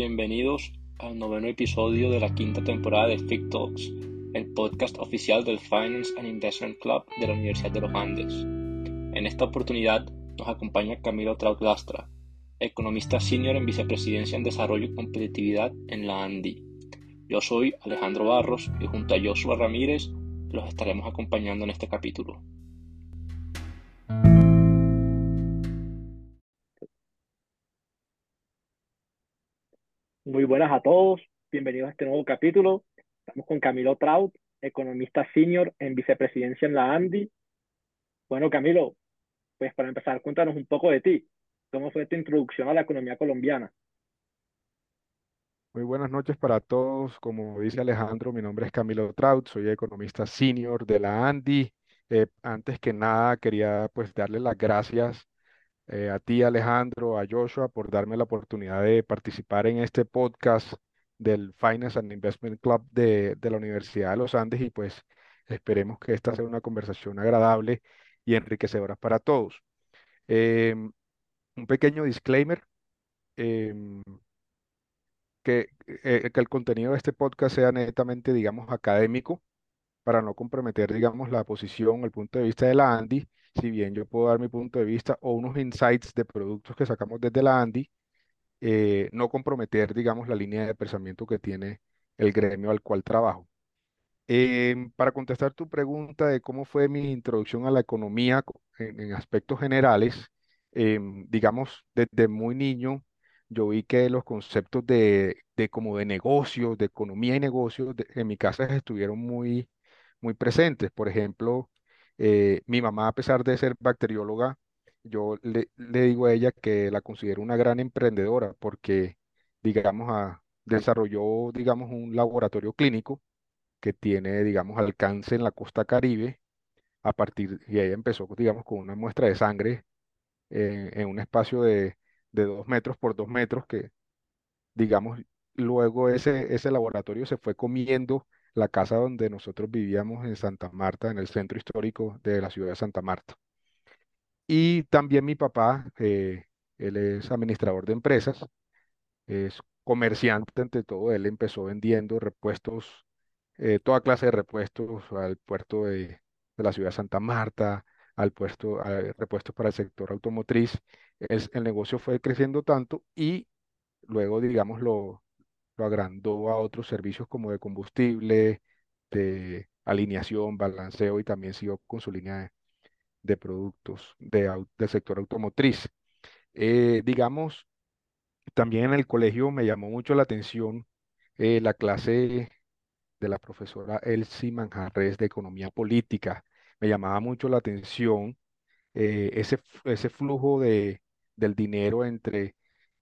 bienvenidos al noveno episodio de la quinta temporada de FIC Talks, el podcast oficial del Finance and Investment Club de la Universidad de los Andes. En esta oportunidad nos acompaña Camilo Traut Lastra, economista senior en Vicepresidencia en Desarrollo y Competitividad en la ANDI. Yo soy Alejandro Barros y junto a Joshua Ramírez los estaremos acompañando en este capítulo. Muy buenas a todos, bienvenidos a este nuevo capítulo. Estamos con Camilo Traut, economista senior en vicepresidencia en la ANDI. Bueno, Camilo, pues para empezar, cuéntanos un poco de ti. ¿Cómo fue tu introducción a la economía colombiana? Muy buenas noches para todos. Como dice Alejandro, mi nombre es Camilo Traut, soy economista senior de la ANDI. Antes que nada, quería pues darle las gracias a ti, Alejandro, a Joshua, por darme la oportunidad de participar en este podcast del Finance and Investment Club de la Universidad de los Andes y pues esperemos que esta sea una conversación agradable y enriquecedora para todos. Em, un pequeño disclaimer. em, que el contenido de este podcast sea netamente, digamos, académico, para no comprometer, digamos, la posición, el punto de vista de la ANDI, si bien yo puedo dar mi punto de vista o unos insights de productos que sacamos desde la ANDI, no comprometer, digamos, la línea de pensamiento que tiene el gremio al cual trabajo. Para contestar tu pregunta de cómo fue mi introducción a la economía en aspectos generales, digamos, desde muy niño, yo vi que los conceptos de como de negocios, de economía y negocios, en mi casa estuvieron muy presentes. Por ejemplo, mi mamá, a pesar de ser bacterióloga, yo le digo a ella que la considero una gran emprendedora porque, digamos, desarrolló, digamos, un laboratorio clínico que tiene, digamos, alcance en la costa Caribe, y ella empezó, digamos, con una muestra de sangre en un espacio de 2 metros por 2 metros, que, digamos, luego ese laboratorio se fue comiendo la casa donde nosotros vivíamos en Santa Marta, en el centro histórico de la ciudad de Santa Marta. Y también mi papá, él es administrador de empresas, es comerciante ante todo. Él empezó vendiendo repuestos, toda clase de repuestos al puerto de la ciudad de Santa Marta, repuestos para el sector automotriz. El negocio fue creciendo tanto y luego, digamos, lo agrandó a otros servicios como de combustible, de alineación, balanceo, y también siguió con su línea de productos del sector automotriz. Digamos, también en el colegio me llamó mucho la atención la clase de la profesora Elsie Manjarres de Economía Política. Me llamaba mucho la atención ese flujo del dinero entre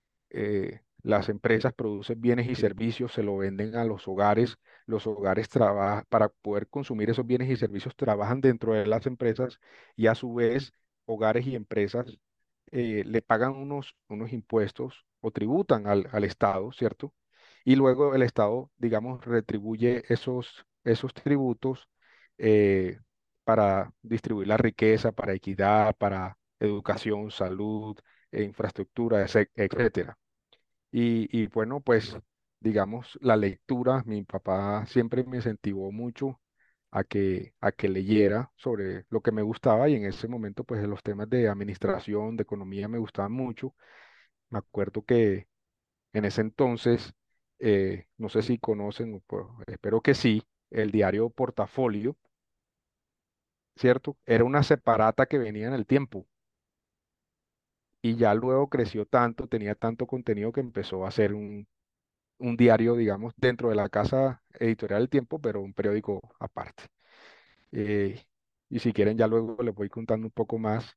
las empresas producen bienes y servicios, se lo venden a los hogares trabajan para poder consumir esos bienes y servicios, trabajan dentro de las empresas y a su vez hogares y empresas le pagan unos impuestos o tributan al Estado, ¿cierto? Y luego el Estado, digamos, retribuye esos tributos eh, para distribuir la riqueza, para equidad, para educación, salud, infraestructura, etcétera. Y bueno, pues digamos, la lectura, mi papá siempre me incentivó mucho a que leyera sobre lo que me gustaba, y en ese momento pues los temas de administración, de economía me gustaban mucho. Me acuerdo que en ese entonces, no sé si conocen, espero que sí, el diario Portafolio, ¿cierto? Era una separata que venía en el tiempo. Y ya luego creció tanto, tenía tanto contenido que empezó a ser un diario, digamos, dentro de la casa editorial del Tiempo, pero un periódico aparte. Eh, y si quieren, ya luego les voy contando un poco más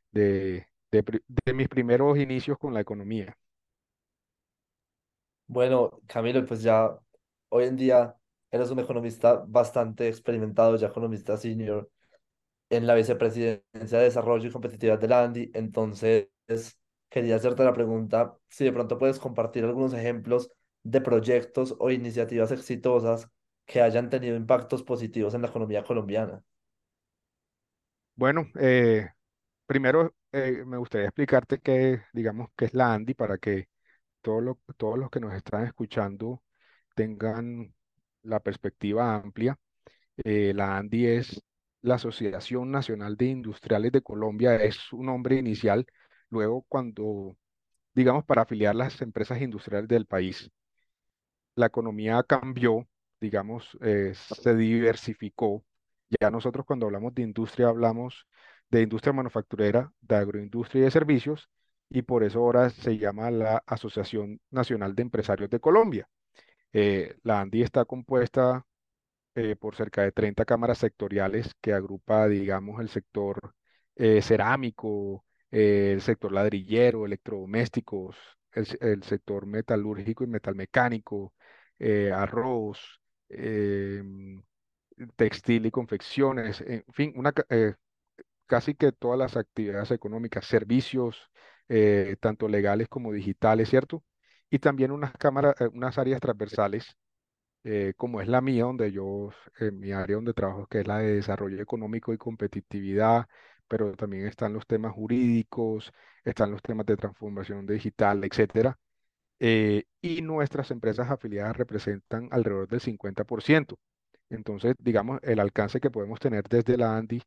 de mis primeros inicios con la economía. Bueno, Camilo, pues ya hoy en día eres un economista bastante experimentado, ya economista senior en la Vicepresidencia de Desarrollo y Competitividad de la ANDI. Entonces, quería hacerte la pregunta si de pronto puedes compartir algunos ejemplos de proyectos o iniciativas exitosas que hayan tenido impactos positivos en la economía colombiana. Bueno, primero me gustaría explicarte qué, digamos, qué es la ANDI para que todos los que nos están escuchando tengan la perspectiva amplia. La ANDI es la Asociación Nacional de Industriales de Colombia, es su nombre inicial. Luego, cuando, digamos, para afiliar las empresas industriales del país, la economía cambió, digamos, se diversificó. Ya nosotros cuando hablamos de industria hablamos de industria manufacturera, de agroindustria y de servicios, y por eso ahora se llama la Asociación Nacional de Empresarios de Colombia. La ANDI está compuesta por cerca de 30 cámaras sectoriales que agrupa, digamos, el sector cerámico, el sector ladrillero, electrodomésticos, el sector metalúrgico y metalmecánico, arroz, textil y confecciones, en fin, casi que todas las actividades económicas, servicios, tanto legales como digitales, ¿cierto? Y también unas cámaras, unas áreas transversales como es la mía, mi área donde trabajo, que es la de desarrollo económico y competitividad, pero también están los temas jurídicos, están los temas de transformación digital, etcétera. Y nuestras empresas afiliadas representan alrededor del 50%. Entonces, digamos, el alcance que podemos tener desde la ANDI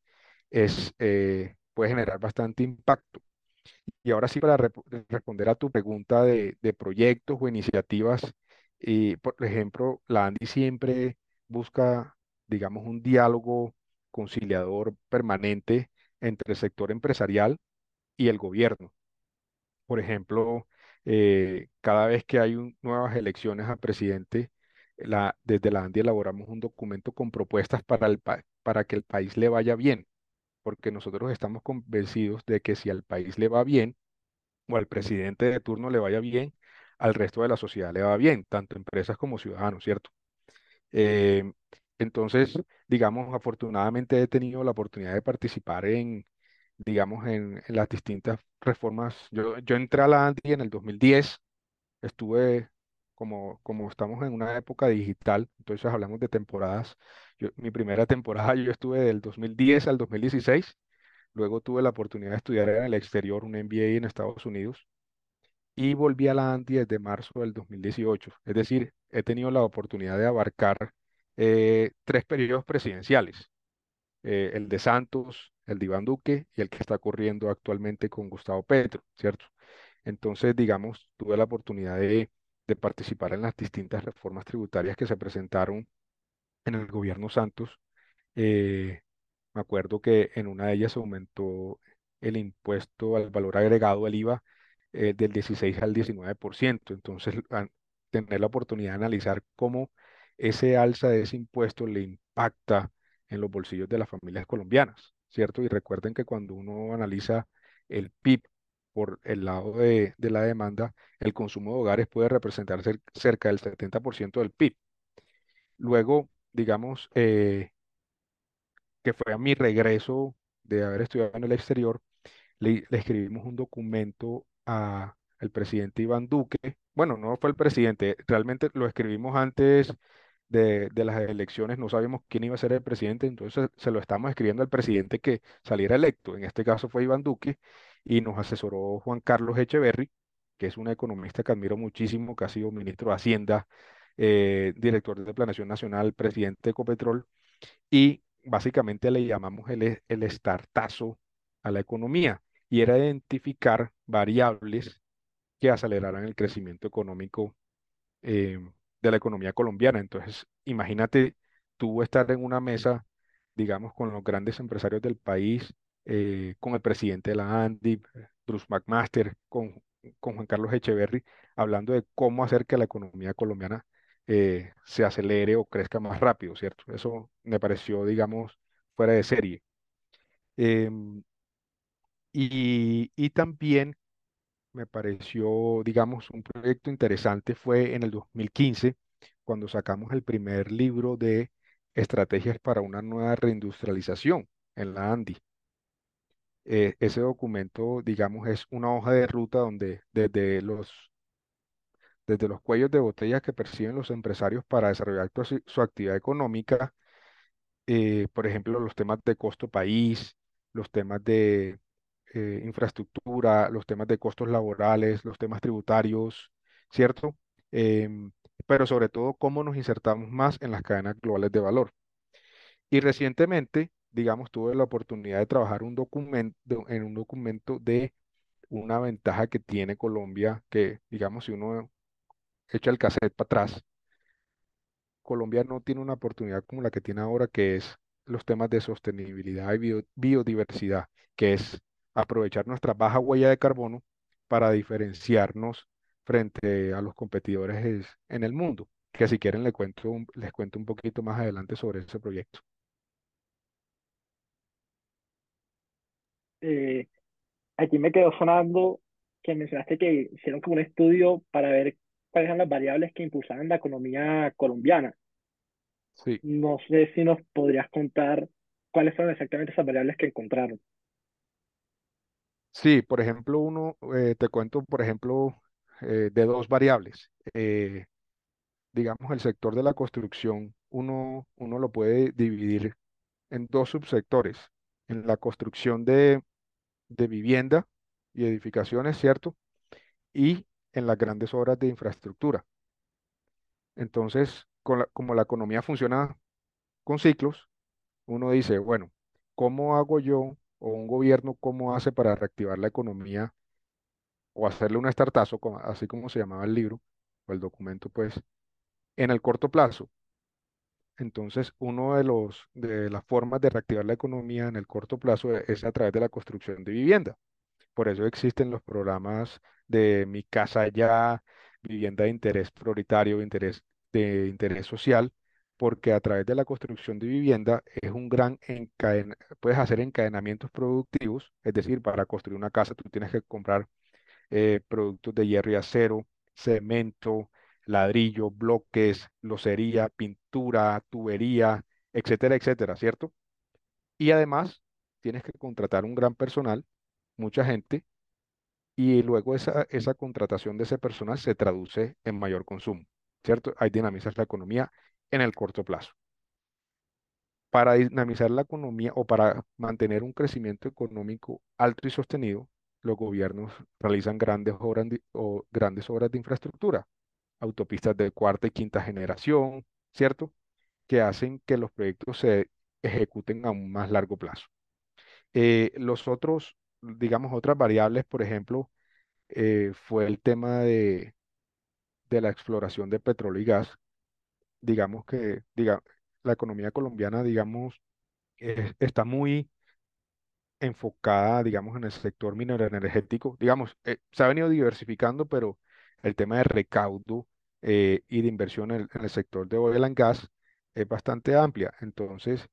puede generar bastante impacto. Y ahora sí, para responder a tu pregunta de proyectos o iniciativas, por ejemplo, la ANDI siempre busca, digamos, un diálogo conciliador permanente entre el sector empresarial y el gobierno. Por ejemplo, cada vez que hay nuevas elecciones a presidente, desde la ANDI elaboramos un documento con propuestas para que el país le vaya bien, porque nosotros estamos convencidos de que si al país le va bien, o al presidente de turno le vaya bien, al resto de la sociedad le va bien, tanto empresas como ciudadanos, ¿cierto? Eh, entonces, digamos, afortunadamente he tenido la oportunidad de participar digamos, en las distintas reformas. Yo entré a la ANDI en el 2010, estuve, como estamos en una época digital, entonces hablamos de temporadas. Mi primera temporada yo estuve del 2010 al 2016. Luego tuve la oportunidad de estudiar en el exterior, un MBA en Estados Unidos y volví a la ANDI desde marzo del 2018. Es decir, he tenido la oportunidad de abarcar tres periodos presidenciales, el de Santos, el de Iván Duque y el que está corriendo actualmente con Gustavo Petro, ¿cierto? Entonces, digamos, tuve la oportunidad de participar en las distintas reformas tributarias que se presentaron en el gobierno Santos. Eh, Me acuerdo que en una de ellas se aumentó el impuesto al valor agregado, el IVA, del 16 al 19%. Entonces, tener la oportunidad de analizar cómo ese alza de ese impuesto le impacta en los bolsillos de las familias colombianas, ¿cierto? Y recuerden que cuando uno analiza el PIB por el lado de la demanda, el consumo de hogares puede representar cerca del 70% del PIB. Luego, digamos, que fue a mi regreso de haber estudiado en el exterior, le escribimos un documento al presidente Iván Duque. Bueno, no fue el presidente, realmente lo escribimos antes de las elecciones, no sabíamos quién iba a ser el presidente, entonces se lo estamos escribiendo al presidente que saliera electo. En este caso fue Iván Duque y nos asesoró Juan Carlos Echeverry, que es un economista que admiro muchísimo, que ha sido ministro de Hacienda, director de Planeación Nacional, presidente de Ecopetrol y básicamente le llamamos el startazo a la economía y era identificar variables que aceleraran el crecimiento económico eh, de la economía colombiana. Entonces, imagínate tú estar en una mesa, digamos, con los grandes empresarios del país, con el presidente de la ANDI, Bruce McMaster, con Juan Carlos Echeverry, hablando de cómo hacer que la economía colombiana se acelere o crezca más rápido, ¿cierto? Eso me pareció, digamos, fuera de serie. Em, y también me pareció, digamos, un proyecto interesante fue en el 2015, cuando sacamos el primer libro de estrategias para una nueva reindustrialización en la ANDI. Ese documento, digamos, es una hoja de ruta donde desde los cuellos de botella que perciben los empresarios para desarrollar su actividad económica, por ejemplo, los temas de costo país, los temas de infraestructura, los temas de costos laborales, los temas tributarios, ¿cierto? Em, pero sobre todo cómo nos insertamos más en las cadenas globales de valor. Y recientemente, digamos, tuve la oportunidad de trabajar en un documento de una ventaja que tiene Colombia, que, digamos, si uno echa el cassette para atrás, Colombia no tiene una oportunidad como la que tiene ahora, que es los temas de sostenibilidad y biodiversidad, que es aprovechar nuestra baja huella de carbono para diferenciarnos frente a los competidores en el mundo, que si quieren les cuento un poquito más adelante sobre ese proyecto. Eh, Aquí me quedó sonando que mencionaste que hicieron como un estudio para ver cuáles eran las variables que impulsaban la economía colombiana. Sí, No sé si nos podrías contar cuáles fueron exactamente esas variables que encontraron. sí, por ejemplo, te cuento, por ejemplo, de dos variables. Digamos, el sector de la construcción, uno lo puede dividir en dos subsectores, en la construcción de vivienda y edificaciones, ¿cierto? Y en las grandes obras de infraestructura. Entonces, como la economía funciona con ciclos, uno dice, bueno, ¿cómo hago yo o un gobierno cómo hace para reactivar la economía o hacerle un startazo, así como se llamaba el libro o el documento, pues, en el corto plazo? Entonces, uno de las formas de reactivar la economía en el corto plazo es a través de la construcción de vivienda. Por eso existen los programas de Mi Casa Ya, vivienda de interés prioritario, de interés social, porque a través de la construcción de vivienda es un puedes hacer encadenamientos productivos, es decir, para construir una casa tú tienes que comprar productos de hierro y acero, cemento, ladrillo, bloques, locería, pintura, tubería, etcétera, etcétera, ¿cierto? Y además tienes que contratar un gran personal, mucha gente, y luego esa contratación de ese personal se traduce en mayor consumo, ¿cierto? Ahí dinamizas la economía en el corto plazo. Para dinamizar la economía o para mantener un crecimiento económico alto y sostenido, los gobiernos realizan grandes obras de infraestructura, autopistas de cuarta y quinta generación, ¿cierto? Que hacen que los proyectos se ejecuten a un más largo plazo. Digamos, otras variables, por ejemplo, fue el tema de la exploración de petróleo y gas. Digamos la economía colombiana, digamos, está muy enfocada, digamos, en el sector minero energético. Digamos, se ha venido diversificando, pero el tema de recaudo y de inversión en el sector de oil and gas es bastante amplia. Entonces,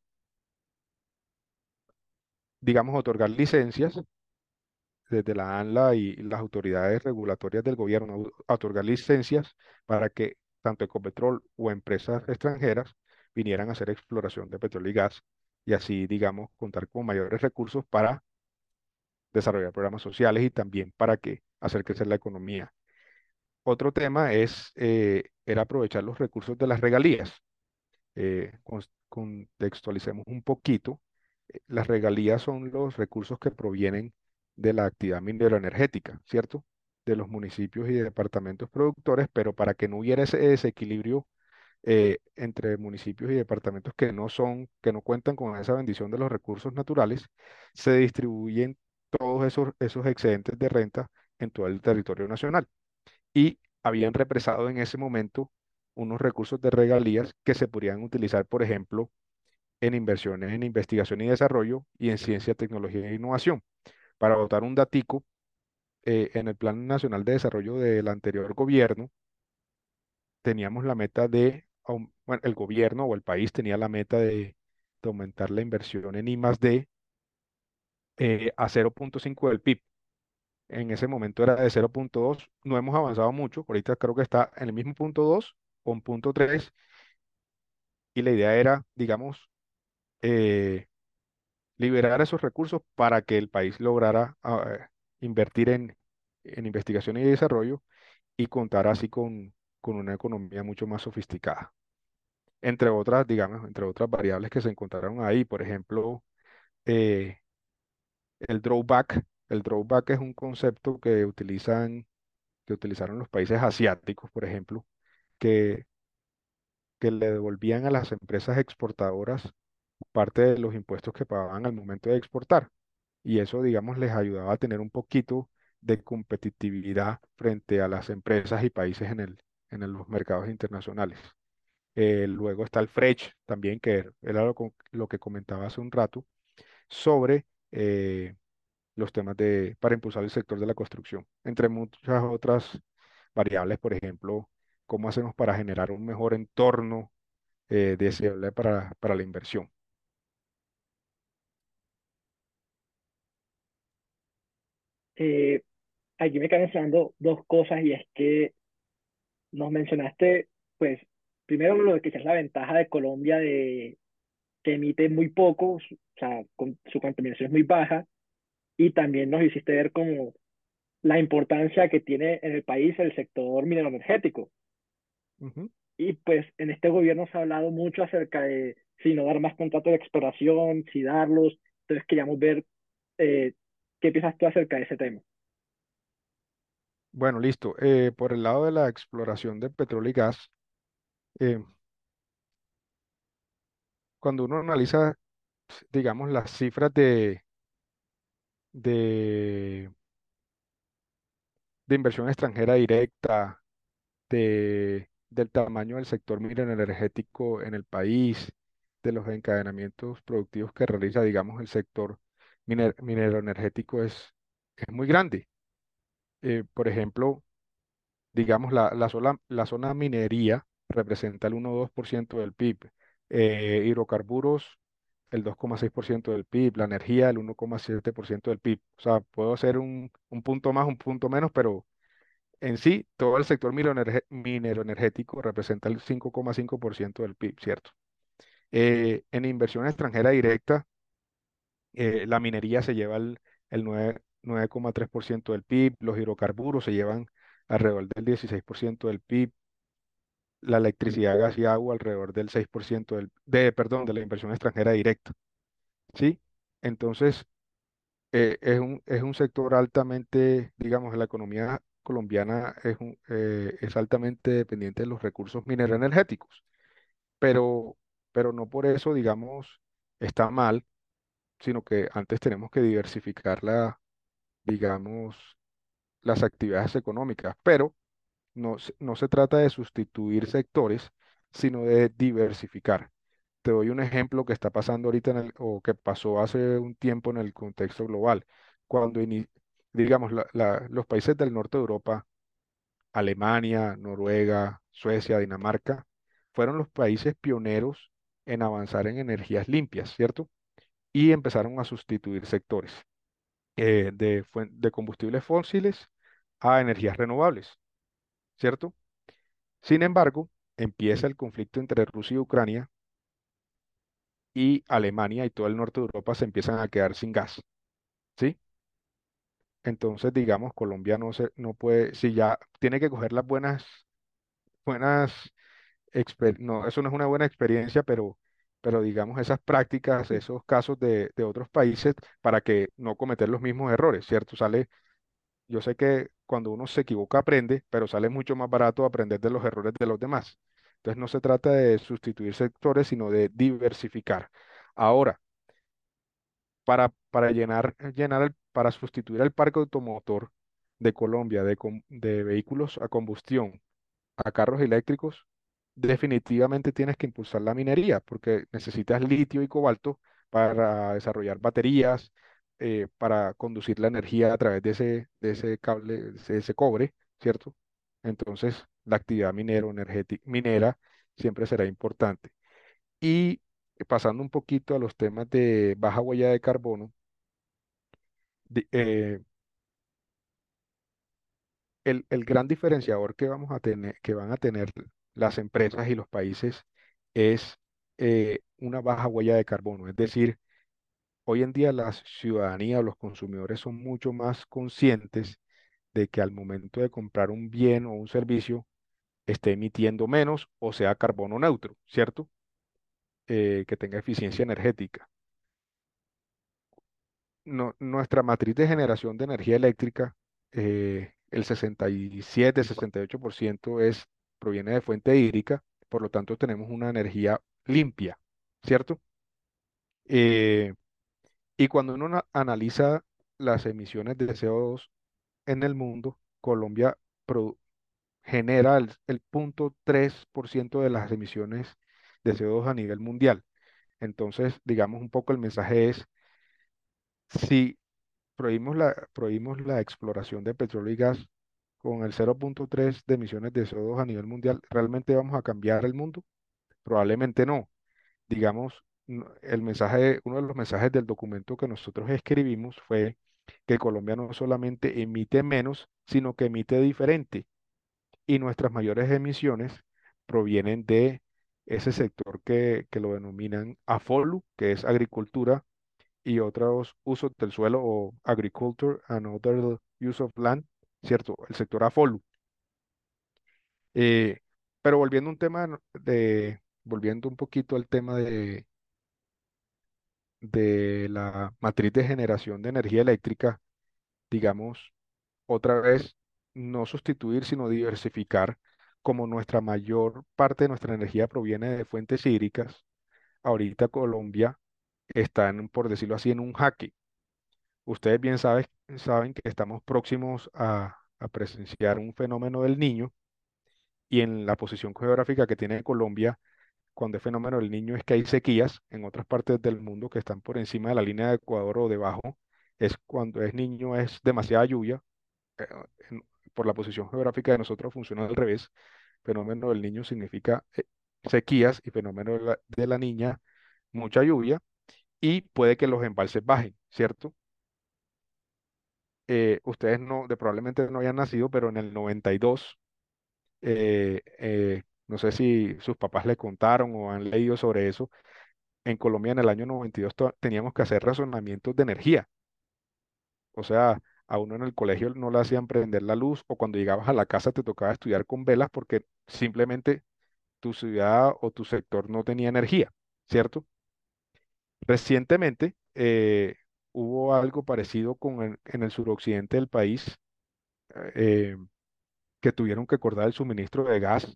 digamos, otorgar licencias desde la ANLA y las autoridades regulatorias del gobierno, a otorgar licencias para que tanto Ecopetrol o empresas extranjeras vinieran a hacer exploración de petróleo y gas y así, digamos, contar con mayores recursos para desarrollar programas sociales y también para que hacer crecer la economía. Otro tema era aprovechar los recursos de las regalías. Contextualicemos un poquito. Las regalías son los recursos que provienen de la actividad mineroenergética, ¿cierto? De los municipios y departamentos productores, pero para que no hubiera ese desequilibrio entre municipios y departamentos que no cuentan con esa bendición de los recursos naturales, se distribuyen todos esos excedentes de renta en todo el territorio nacional. Y habían represado en ese momento unos recursos de regalías que se podrían utilizar, por ejemplo, en inversiones en investigación y desarrollo y en ciencia, tecnología e innovación. Para votar un datico, en el Plan Nacional de Desarrollo del anterior gobierno, teníamos la meta bueno, el gobierno o el país tenía la meta de aumentar la inversión en I+D a 0,5 del PIB. En ese momento era de 0,2. No hemos avanzado mucho. Ahorita creo que está en el mismo punto 2 o en punto 3. Y la idea era, digamos, eh, liberar esos recursos para que el país lograra invertir en investigación y desarrollo y contar así con una economía mucho más sofisticada. Entre otras, digamos, entre otras variables que se encontraron ahí, por ejemplo, eh, el drawback. El drawback es un concepto que utilizan que utilizaron los países asiáticos, por ejemplo, que, que le devolvían a las empresas exportadoras parte de los impuestos que pagaban al momento de exportar. Y eso, digamos, les ayudaba a tener un poquito de competitividad frente a las empresas y países los mercados internacionales. Luego está el Frech también, que era lo que comentaba hace un rato, sobre los temas para impulsar el sector de la construcción, entre muchas otras variables, por ejemplo, cómo hacemos para generar un mejor entorno deseable para la inversión. Eh, Aquí me quedan mencionando dos cosas y es que nos mencionaste, pues, primero lo de que es la ventaja de Colombia de que emite muy poco, o sea, su contaminación es muy baja, y también nos hiciste ver como la importancia que tiene en el país el sector minero energético. Ujú. Y pues en este gobierno se ha hablado mucho acerca de si no dar más contratos de exploración, si darlos. Entonces queríamos ver eh, qué piensas tú acerca de ese tema. Bueno, listo. Por el lado de la exploración de petróleo y gas, eh, cuando uno analiza, digamos, las cifras de, de inversión extranjera directa, del tamaño del sector minero energético en el país, de los encadenamientos productivos que realiza, digamos, el sector minero energético es muy grande. Por ejemplo, digamos, la zona minería representa el 1,2% del PIB, hidrocarburos el 2,6% del PIB, la energía el 1,7% del PIB. O sea, puedo hacer un punto más, un punto menos, pero en sí, todo el sector minero energético representa el 5,5% del PIB, ¿cierto? En inversión extranjera directa, la minería se lleva el 9,3% del PIB, los hidrocarburos se llevan alrededor del 16% del PIB, la electricidad, gas y agua alrededor del 6% perdón, de la inversión extranjera directa, ¿sí? Entonces, es un sector altamente, digamos, la economía colombiana es altamente dependiente de los recursos mineroenergéticos, pero, pero no por eso, digamos, está mal, sino que antes tenemos que diversificar digamos, las actividades económicas, pero no se trata de sustituir sectores, sino de diversificar. Te doy un ejemplo que está pasando ahorita o que pasó hace un tiempo en el contexto global. Cuando, digamos, los países del norte de Europa, Alemania, Noruega, Suecia, Dinamarca, fueron los países pioneros en avanzar en energías limpias, ¿cierto? Y empezaron a sustituir sectores de combustibles fósiles a energías renovables, ¿cierto? Sin embargo, empieza el conflicto entre Rusia y Ucrania y Alemania y todo el norte de Europa se empiezan a quedar sin gas, ¿sí? Entonces, digamos, Colombia no puede, si ya tiene que coger las buenas, no, eso no es una buena experiencia, pero digamos, esas prácticas, esos casos de otros países para que no cometer los mismos errores, ¿cierto? Yo sé que cuando uno se equivoca aprende, pero sale mucho más barato aprender de los errores de los demás. Entonces, no se trata de sustituir sectores, sino de diversificar. Ahora, para sustituir el parque automotor de Colombia de vehículos a combustión a carros eléctricos, definitivamente tienes que impulsar la minería porque necesitas litio y cobalto para desarrollar baterías, para conducir la energía a través de ese cable, de ese cobre, ¿cierto? Entonces, la actividad minera siempre será importante. Y pasando un poquito a los temas de baja huella de carbono, di- eh, el gran diferenciador que vamos a tener, que van a tener las empresas y los países es una baja huella de carbono. Es decir, hoy en día la ciudadanía o los consumidores son mucho más conscientes de que al momento de comprar un bien o un servicio esté emitiendo menos o sea carbono neutro, ¿cierto? Que tenga eficiencia energética. Nuestra matriz de generación de energía eléctrica el 67, 68% proviene de fuente hídrica, por lo tanto tenemos una energía limpia, ¿cierto? Eh, y cuando uno analiza las emisiones de CO2 en el mundo, Colombia genera el 0,3% de las emisiones de CO2 a nivel mundial. Entonces, digamos un poco el mensaje es, si prohibimos la exploración de petróleo y gas con el 0,3 de emisiones de CO2 a nivel mundial, ¿realmente vamos a cambiar el mundo? Probablemente no. Digamos, uno de los mensajes del documento que nosotros escribimos fue que Colombia no solamente emite menos, sino que emite diferente. Y nuestras mayores emisiones provienen de ese sector que lo denominan AFOLU, que es agricultura y otros usos del suelo o agriculture and other use of land, ¿cierto? El sector AFOLU. Eh, pero volviendo a un tema volviendo un poquito al tema de la matriz de generación de energía eléctrica, digamos, otra vez, no sustituir, sino diversificar, como nuestra mayor parte de nuestra energía proviene de fuentes hídricas. Ahorita Colombia está, por decirlo así, en un jaque. Ustedes bien saben que estamos próximos a presenciar un fenómeno del Niño y en la posición geográfica que tiene Colombia, cuando es fenómeno del Niño es que hay sequías en otras partes del mundo que están por encima de la línea de Ecuador o debajo. Es cuando es niño es demasiada lluvia. eh, en- por la posición geográfica de nosotros funciona al revés. Fenómeno del Niño significa sequías y fenómeno de la niña mucha lluvia y puede que los embalses bajen, ¿cierto? Ustedes probablemente no hayan nacido, pero en el 92, no sé si sus papás le contaron o han leído sobre eso, en Colombia en el año 92 teníamos que hacer razonamientos de energía. O sea, a uno en el colegio no le hacían prender la luz o cuando llegabas a la casa te tocaba estudiar con velas porque simplemente tu ciudad o tu sector no tenía energía, ¿cierto? Recientemente hubo algo parecido en el suroccidente del país, eh, que tuvieron que cortar el suministro de gas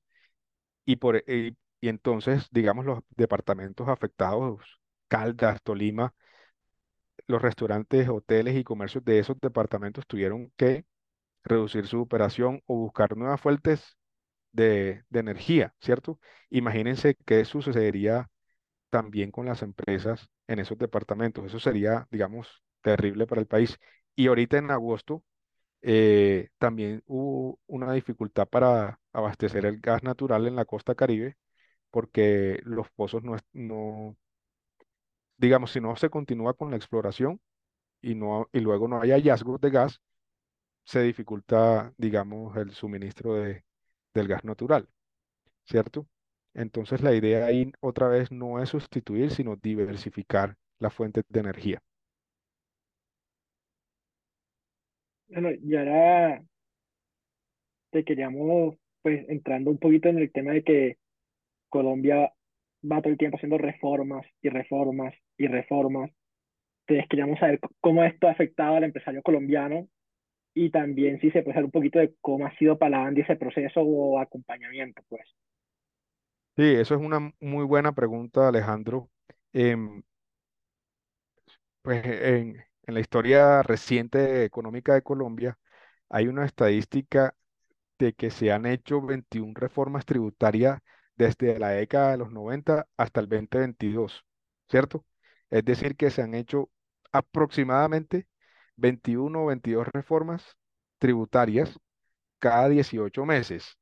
y entonces, digamos, los departamentos afectados, Caldas, Tolima, los restaurantes, hoteles y comercios de esos departamentos tuvieron que reducir su operación o buscar nuevas fuentes de energía, ¿cierto? Imagínense qué sucedería también con las empresas en esos departamentos. Eso sería, digamos, terrible para el país. Y ahorita en agosto también hubo una dificultad para abastecer el gas natural en la costa Caribe porque los pozos digamos, si no se continúa con la exploración y luego no hay hallazgos de gas, se dificulta, digamos, el suministro del gas natural, ¿cierto? Entonces la idea ahí otra vez no es sustituir, sino diversificar las fuentes de energía. Bueno, y ahora te queríamos, pues, entrando un poquito en el tema de que Colombia va todo el tiempo haciendo reformas y reformas y reformas. Entonces queríamos saber cómo esto ha afectado al empresario colombiano y también si se puede saber un poquito de cómo ha sido para la Andy ese proceso o acompañamiento, pues. Sí, eso es una muy buena pregunta, Alejandro. Em, pues en la historia reciente económica de Colombia hay una estadística de que se han hecho 21 reformas tributarias desde la década de los 90 hasta el 2022, ¿cierto? Es decir, que se han hecho aproximadamente 21 o 22 reformas tributarias cada 18 meses.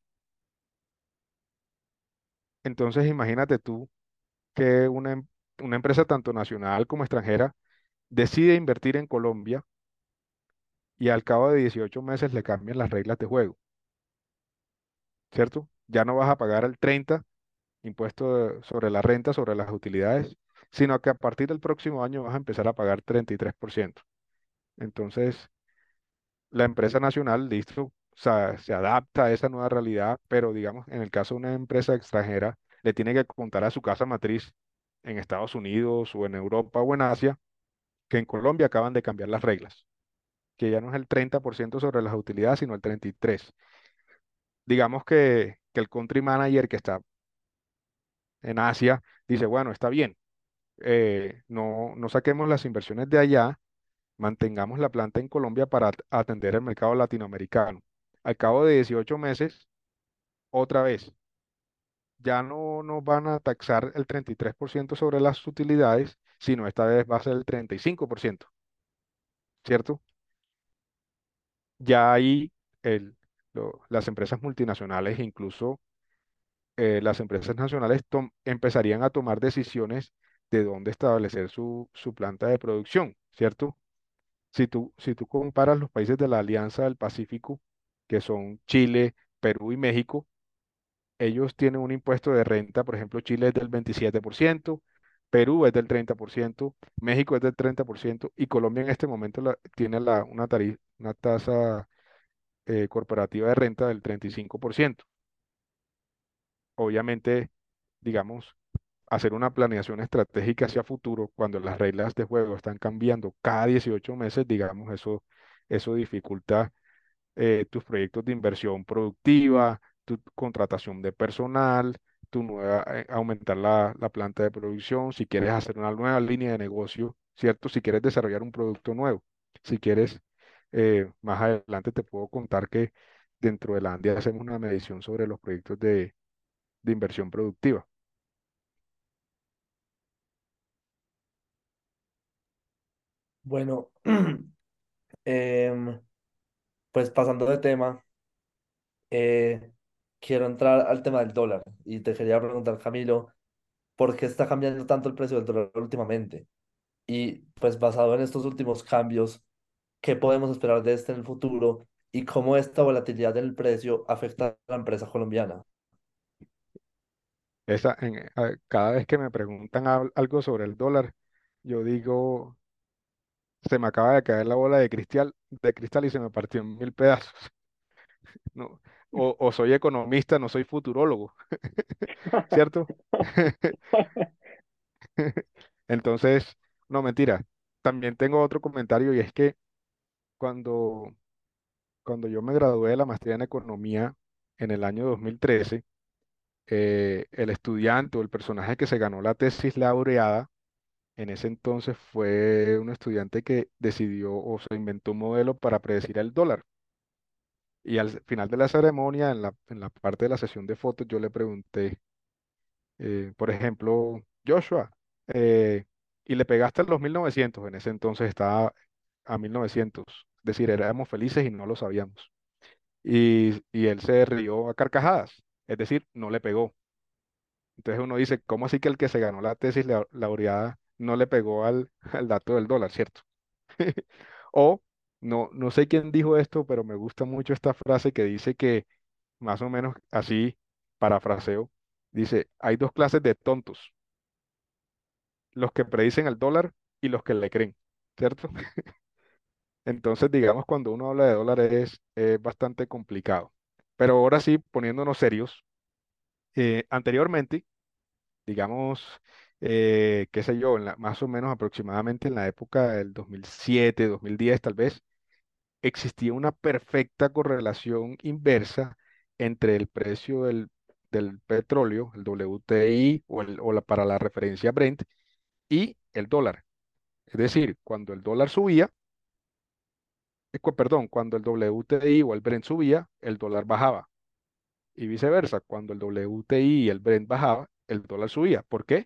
Entonces, imagínate tú que una empresa tanto nacional como extranjera decide invertir en Colombia y al cabo de 18 meses le cambian las reglas de juego, ¿cierto? Ya no vas a pagar el 30 impuesto sobre la renta, sobre las utilidades, sino que a partir del próximo año vas a empezar a pagar 33%. Entonces, la empresa nacional, listo, o sea, se adapta a esa nueva realidad, pero digamos, en el caso de una empresa extranjera, le tiene que contar a su casa matriz en Estados Unidos o en Europa o en Asia que en Colombia acaban de cambiar las reglas. que ya no es el 30% sobre las utilidades, sino el 33%. Digamos que el country manager que está en Asia dice, bueno, está bien, no saquemos las inversiones de allá, mantengamos la planta en Colombia para atender el mercado latinoamericano. Al cabo de 18 meses, otra vez, ya no nos van a taxar el 33% sobre las utilidades, sino esta vez va a ser el 35%, ¿cierto? Ya ahí las empresas multinacionales, incluso las empresas nacionales, empezarían a tomar decisiones de dónde establecer su planta de producción, ¿cierto? Si tú comparas los países de la Alianza del Pacífico, que son Chile, Perú y México, ellos tienen un impuesto de renta, por ejemplo, Chile es del 27%, Perú es del 30%, México es del 30% y Colombia en este momento tiene una tasa corporativa de renta del 35%. Obviamente, digamos, hacer una planeación estratégica hacia futuro cuando las reglas de juego están cambiando cada 18 meses, digamos, eso dificulta tus proyectos de inversión productiva, tu contratación de personal, aumentar la planta de producción, si quieres hacer una nueva línea de negocio, ¿cierto? Si quieres desarrollar un producto nuevo, si quieres, más adelante te puedo contar que dentro de la ANDI hacemos una medición sobre los proyectos de inversión productiva. Bueno, em, pues pasando de tema, eh, quiero entrar al tema del dólar y te quería preguntar, Camilo, ¿por qué está cambiando tanto el precio del dólar últimamente? Y pues basado en estos últimos cambios, ¿qué podemos esperar de este en el futuro y cómo esta volatilidad en el precio afecta a la empresa colombiana? Cada vez que me preguntan algo sobre el dólar, yo digo, se me acaba de caer la bola de cristal y se me partió en mil pedazos. No, o soy economista, no soy futurólogo, ¿cierto? Entonces, no, mentira. También tengo otro comentario y es que cuando, cuando yo me gradué de la maestría en economía en el año 2013, el estudiante o el personaje que se ganó la tesis laureada en ese entonces fue un estudiante que decidió o se inventó un modelo para predecir el dólar. Y al final de la ceremonia, en la parte de la sesión de fotos, yo le pregunté, por ejemplo, Joshua, y le pegaste a los 1900, en ese entonces estaba a 1900, es decir, éramos felices y no lo sabíamos. Y él se rió a carcajadas, es decir, no le pegó. Entonces uno dice, ¿cómo así que el que se ganó la tesis laureada no le pegó al dato del dólar, ¿cierto? O no sé quién dijo esto, pero me gusta mucho esta frase que dice que más o menos así, parafraseo, dice, hay dos clases de tontos, los que predicen el dólar y los que le creen, ¿cierto? Entonces, digamos, cuando uno habla de dólares es bastante complicado. Pero ahora sí, poniéndonos serios, anteriormente, digamos, qué sé yo, más o menos aproximadamente en la época del 2007, 2010 tal vez, existía una perfecta correlación inversa entre el precio del petróleo, el WTI para la referencia Brent, y el dólar. Es decir, cuando el dólar subía, perdón, cuando el WTI o el Brent subía, el dólar bajaba. Y viceversa, cuando el WTI y el Brent bajaba, el dólar subía. ¿Por qué?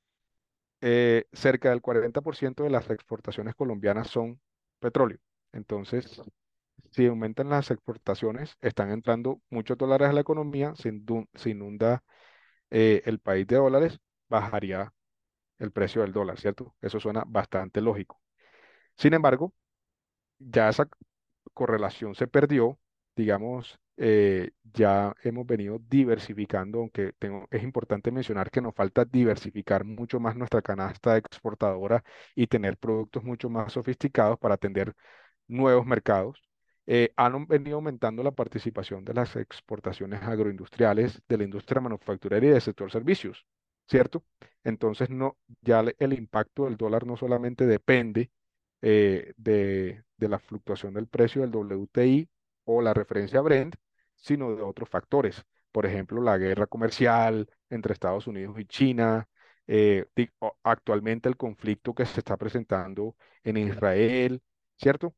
Cerca del 40% de las exportaciones colombianas son petróleo. Entonces, si aumentan las exportaciones, están entrando muchos dólares a la economía, se inunda el país de dólares, bajaría el precio del dólar, ¿cierto? Eso suena bastante lógico. Sin embargo, ya esa correlación se perdió, digamos, ya hemos venido diversificando, aunque es importante mencionar que nos falta diversificar mucho más nuestra canasta exportadora y tener productos mucho más sofisticados para atender nuevos mercados. Han venido aumentando la participación de las exportaciones agroindustriales, de la industria manufacturera y del sector servicios, ¿cierto? Entonces, no, ya el impacto del dólar no solamente depende de la fluctuación del precio del WTI o la referencia Brent, sino de otros factores. Por ejemplo, la guerra comercial entre Estados Unidos y China, actualmente el conflicto que se está presentando en Israel, ¿cierto?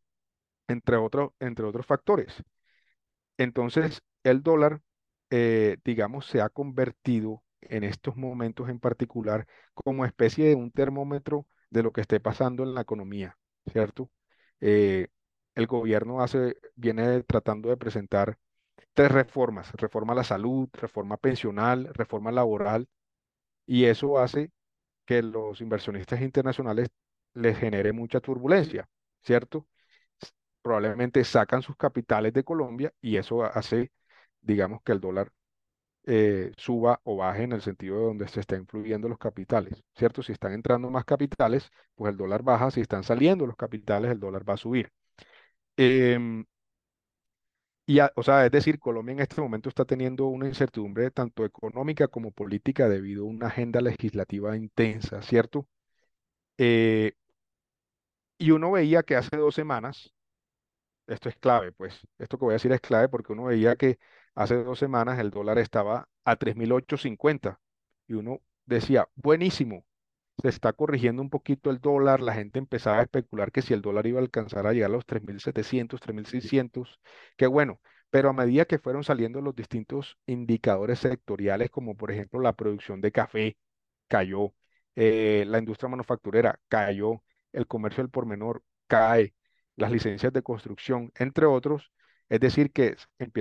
Entre otros factores. Entonces, el dólar, digamos, se ha convertido en estos momentos en particular como especie de un termómetro de lo que esté pasando en la economía, ¿cierto? Eh, el gobierno viene tratando de presentar tres reformas: reforma a la salud, reforma pensional, reforma laboral, y eso hace que los inversionistas internacionales les genere mucha turbulencia, ¿cierto? S- Probablemente sacan sus capitales de Colombia y eso hace, digamos, que el dólar suba o baje en el sentido de donde se está influyendo los capitales, ¿cierto? Si están entrando más capitales, pues el dólar baja; si están saliendo los capitales, el dólar va a subir. Em, o sea, es decir, Colombia en este momento está teniendo una incertidumbre tanto económica como política debido a una agenda legislativa intensa, ¿cierto? Eh, y uno veía que hace 2 semanas, esto es clave, pues, esto que voy a decir es clave porque uno veía que hace 2 semanas el dólar estaba a 3.850 y uno decía, buenísimo, se está corrigiendo un poquito el dólar. La gente empezaba a especular que si el dólar iba a alcanzar a llegar a los 3.700, 3.600, qué bueno. Pero a medida que fueron saliendo los distintos indicadores sectoriales, como por ejemplo la producción de café cayó, la industria manufacturera cayó, el comercio al por menor cae, las licencias de construcción, entre otros. Es decir, que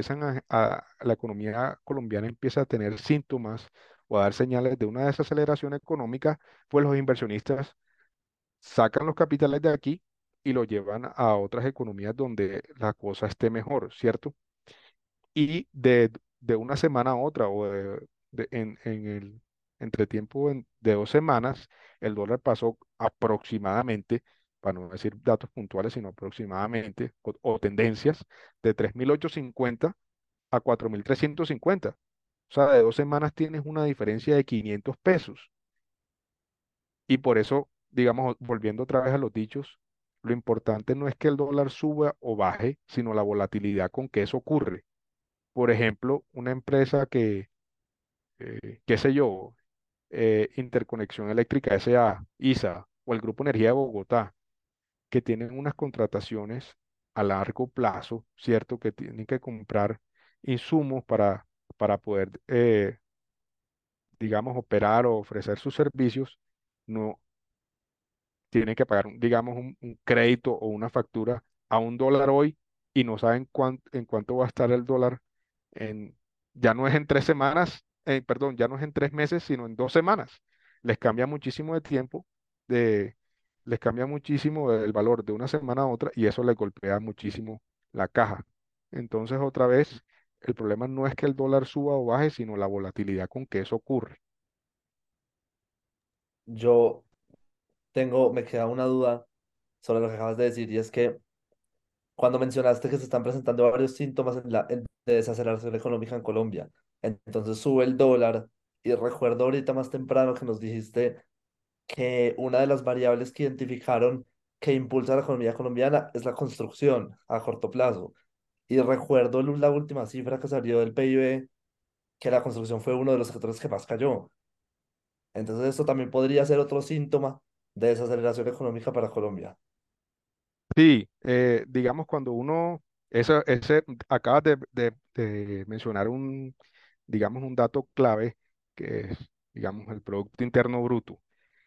la economía colombiana empieza a tener síntomas o a dar señales de una desaceleración económica, pues los inversionistas sacan los capitales de aquí y los llevan a otras economías donde la cosa esté mejor, ¿cierto? Y de una semana a otra o en el entretiempo de 2 semanas, el dólar pasó aproximadamente, para no decir datos puntuales, sino aproximadamente, o tendencias, de 3.850 a 4.350. O sea, de 2 semanas tienes una diferencia de 500 pesos. Y por eso, digamos, volviendo otra vez a los dichos, lo importante no es que el dólar suba o baje, sino la volatilidad con que eso ocurre. Por ejemplo, una empresa qué sé yo, Interconexión Eléctrica S.A., ISA, o el Grupo Energía de Bogotá, que tienen unas contrataciones a largo plazo, ¿cierto? Que tienen que comprar insumos para poder, digamos, operar o ofrecer sus servicios. No tienen que pagar, digamos, un crédito o una factura a $1 hoy y no saben en cuánto va a estar el dólar en, ya no es en 3 semanas, perdón, ya no es en 3 meses, sino en 2 semanas. Les cambia muchísimo de tiempo, de, les cambia muchísimo el valor de una semana a otra y eso les golpea muchísimo la caja. Entonces, otra vez, el problema no es que el dólar suba o baje, sino la volatilidad con que eso ocurre. Yo me queda una duda sobre lo que acabas de decir, y es que cuando mencionaste que se están presentando varios síntomas de desaceleración económica en Colombia, entonces sube el dólar, y recuerdo ahorita más temprano que nos dijiste que una de las variables que identificaron que impulsa la economía colombiana es la construcción a corto plazo. Y recuerdo la última cifra que salió del PIB, que la construcción fue uno de los sectores que más cayó. Entonces esto también podría ser otro síntoma de desaceleración económica para Colombia. Sí, digamos cuando acabas de mencionar digamos, un dato clave que es, digamos, el Producto Interno Bruto.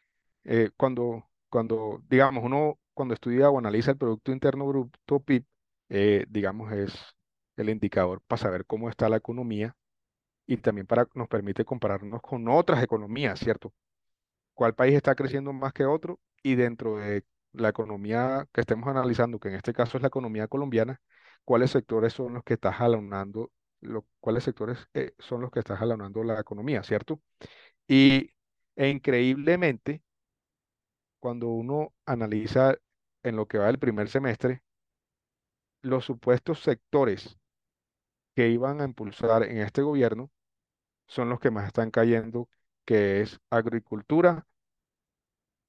Digamos, uno cuando estudia o analiza el Producto Interno Bruto, PIB, digamos, es el indicador para saber cómo está la economía y también nos permite compararnos con otras economías, ¿cierto? Cuál país está creciendo más que otro y dentro de la economía que estemos analizando, que en este caso es la economía colombiana, cuáles sectores son los que está jalonando, cuáles sectores son los que está jalonando la economía, ¿cierto? Y increíblemente, cuando uno analiza en lo que va del primer semestre, los supuestos sectores que iban a impulsar en este gobierno son los que más están cayendo, que es agricultura,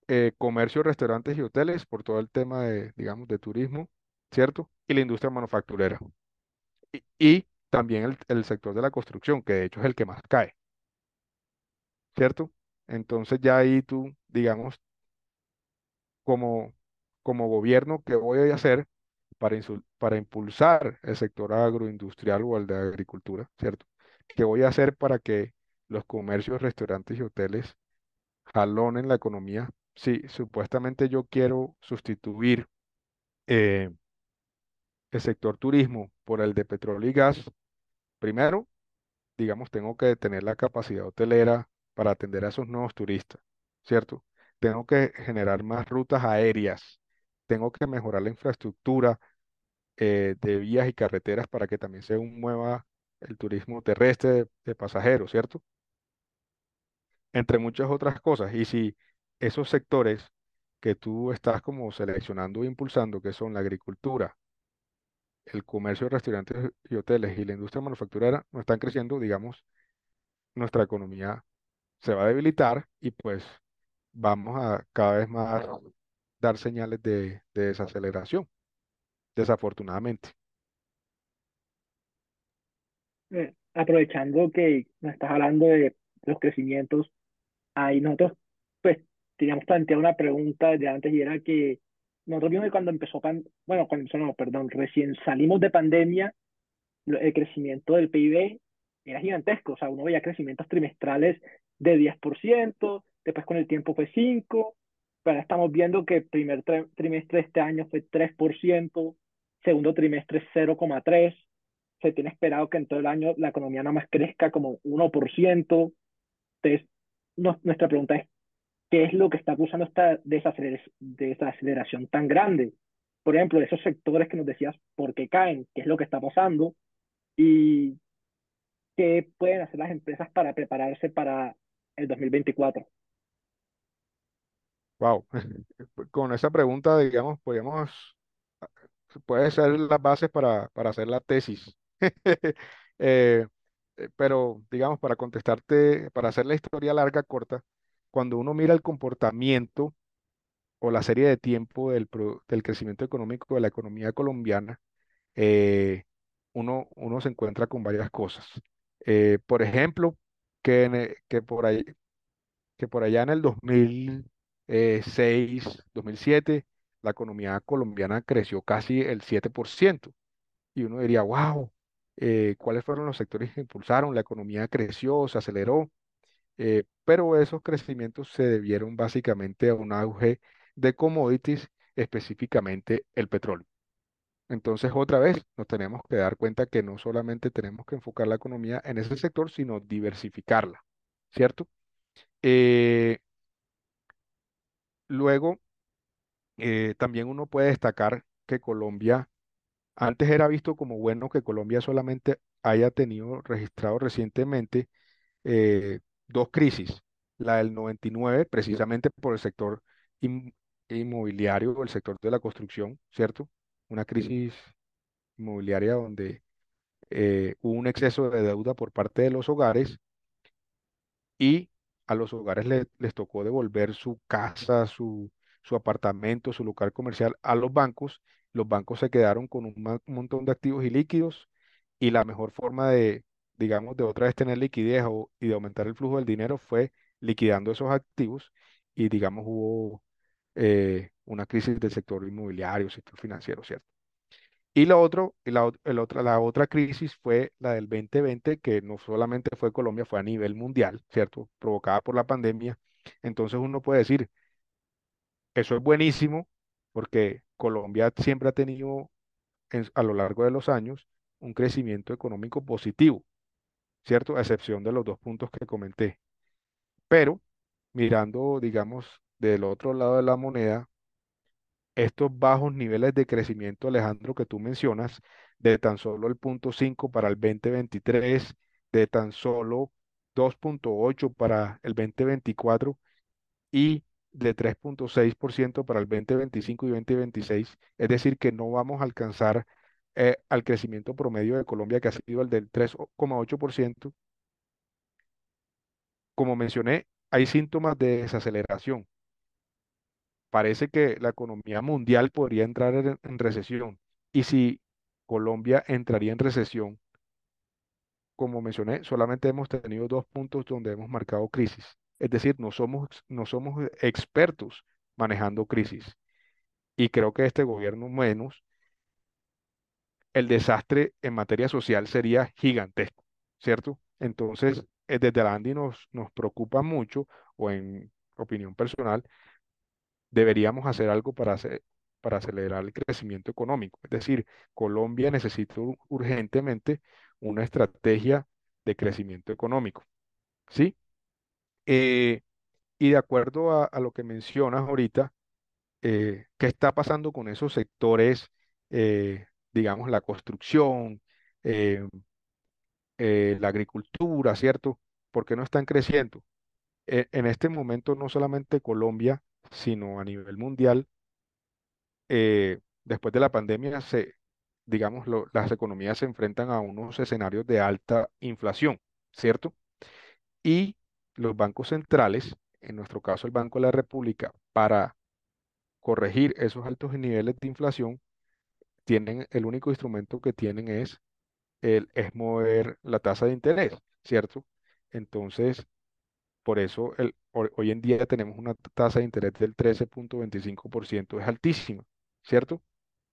comercio, restaurantes y hoteles por todo el tema de, digamos, de turismo, ¿cierto? Y la industria manufacturera. Y también el sector de la construcción, que de hecho es el que más cae, ¿cierto? Entonces ya ahí tú, digamos, como, como gobierno, ¿qué voy a hacer para impulsar el sector agroindustrial o el de agricultura, ¿cierto? ¿Qué voy a hacer para que los comercios, restaurantes y hoteles jalonen la economía? Sí, supuestamente yo quiero sustituir eh, el sector turismo por el de petróleo y gas. Primero, digamos, tengo que tener la capacidad hotelera para atender a esos nuevos turistas, ¿cierto? Tengo que generar más rutas aéreas, tengo que mejorar la infraestructura de vías y carreteras para que también se mueva el turismo terrestre de pasajeros, ¿cierto? Entre muchas otras cosas. Y si esos sectores que tú estás como seleccionando e impulsando, que son la agricultura, el comercio de restaurantes y hoteles y la industria manufacturera, no están creciendo, digamos, nuestra economía se va a debilitar y pues vamos a cada vez más dar señales de desaceleración, desafortunadamente. Aprovechando que nos estás hablando de los crecimientos, ahí nosotros pues teníamos planteado una pregunta de antes y era que nosotros vimos que cuando empezó, bueno, cuando empezó, no, perdón, recién salimos de pandemia, el crecimiento del PIB era gigantesco, o sea, uno veía crecimientos trimestrales de 10%, después con el tiempo fue 5%, pero ahora estamos viendo que el primer trimestre de este año fue 3%, segundo trimestre 0,3%, se tiene esperado que en todo el año la economía nada más crezca como 1%. Entonces, nuestra pregunta es, ¿qué es lo que está causando esta desaceleración tan grande? Por ejemplo, esos sectores que nos decías, ¿por qué caen? ¿Qué es lo que está pasando? ¿Y qué pueden hacer las empresas para prepararse para el 2024? Wow. Con esa pregunta, digamos, puede ser las bases para hacer la tesis. Eh, pero, digamos, para contestarte, para hacer la historia larga, corta, cuando uno mira el comportamiento o la serie de tiempo del crecimiento económico de la economía colombiana, eh, uno se encuentra con varias cosas. Por ejemplo, que por allá en el 2006, 2007, la economía colombiana creció casi el 7%. Y uno diría, wow, ¿cuáles fueron los sectores que impulsaron? La economía creció, se aceleró, pero esos crecimientos se debieron básicamente a un auge de commodities, específicamente el petróleo. Entonces, otra vez, nos tenemos que dar cuenta que no solamente tenemos que enfocar la economía en ese sector, sino diversificarla, ¿cierto? Eh, Luego, también uno puede destacar que Colombia, antes era visto como bueno que Colombia solamente haya tenido registrado recientemente dos crisis. La del 99, precisamente por el sector in- inmobiliario o el sector de la construcción, ¿cierto? Una crisis inmobiliaria donde hubo un exceso de deuda por parte de los hogares y a los hogares les tocó devolver su casa, su apartamento, su local comercial a los bancos. Los bancos se quedaron con un montón de activos y líquidos y la mejor forma de, digamos, de otra vez tener liquidez y de aumentar el flujo del dinero fue liquidando esos activos y, digamos, hubo una crisis del sector inmobiliario, sector financiero, ¿cierto? Y lo otro, la otra crisis fue la del 2020, que no solamente fue Colombia, fue a nivel mundial, ¿cierto? Provocada por la pandemia. Entonces uno puede decir, eso es buenísimo, porque Colombia siempre ha tenido a lo largo de los años un crecimiento económico positivo, ¿cierto? A excepción de los dos puntos que comenté. Pero mirando, digamos, del otro lado de la moneda, estos bajos niveles de crecimiento, Alejandro, que tú mencionas, de tan solo el 0,5 para el 2023, de tan solo 2,8 para el 2024 y de 3,6% para el 2025 y 2026. Es decir, que no vamos a alcanzar al crecimiento promedio de Colombia, que ha sido el del 3,8%. Como mencioné, hay síntomas de desaceleración. parece que la economía mundial podría entrar en recesión. Y si Colombia entraría en recesión, como mencioné, solamente hemos tenido 2 puntos donde hemos marcado crisis. Es decir, no somos expertos manejando crisis. Y creo que este gobierno menos, el desastre en materia social sería gigantesco, ¿cierto? Entonces, desde la Andy nos preocupa mucho, o en opinión personal, deberíamos hacer algo para acelerar el crecimiento económico. Es decir, Colombia necesita urgentemente una estrategia de crecimiento económico, ¿sí? Eh, y de acuerdo a lo que mencionas ahorita, ¿qué está pasando con esos sectores, digamos, la construcción, eh, la agricultura, ¿cierto? ¿Por qué no están creciendo? En este momento no solamente Colombia, sino a nivel mundial, después de la pandemia, digamos, las economías se enfrentan a unos escenarios de alta inflación, ¿cierto? Y los bancos centrales, en nuestro caso el Banco de la República, para corregir esos altos niveles de inflación, el único instrumento que tienen es mover la tasa de interés, ¿cierto? Entonces, por eso hoy en día tenemos una tasa de interés del 13,25%, es altísima, ¿cierto?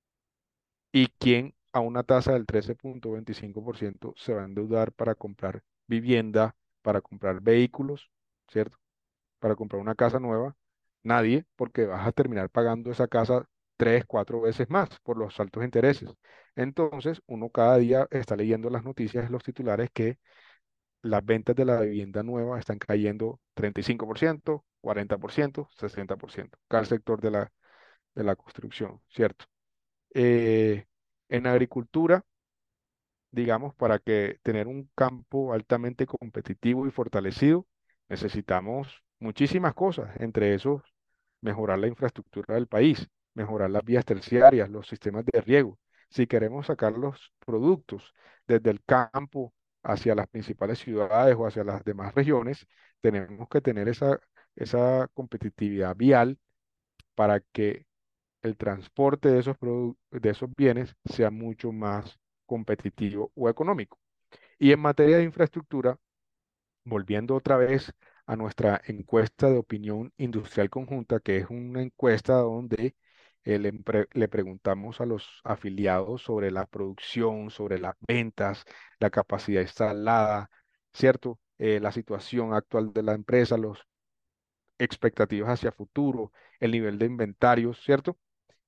¿Y quién a una tasa del 13,25% se va a endeudar para comprar vivienda, para comprar vehículos, ¿cierto? Para comprar una casa nueva? Nadie, porque vas a terminar pagando esa casa 3, 4 veces más por los altos intereses. Entonces, uno cada día está leyendo las noticias, los titulares, que las ventas de la vivienda nueva están cayendo 35%, 40%, 60%, cada sector de la construcción, ¿cierto? Eh, en agricultura, digamos, para que tener un campo altamente competitivo y fortalecido, necesitamos muchísimas cosas, entre esos, mejorar la infraestructura del país, mejorar las vías terciarias, los sistemas de riego. Si queremos sacar los productos desde el campo hacia las principales ciudades o hacia las demás regiones, tenemos que tener esa competitividad vial para que el transporte de esos bienes sea mucho más competitivo o económico. Y en materia de infraestructura, volviendo otra vez a nuestra encuesta de opinión industrial conjunta, que es una encuesta donde le preguntamos a los afiliados sobre la producción, sobre las ventas, la capacidad instalada, ¿cierto? La situación actual de la empresa, las expectativas hacia futuro, el nivel de inventarios, ¿cierto?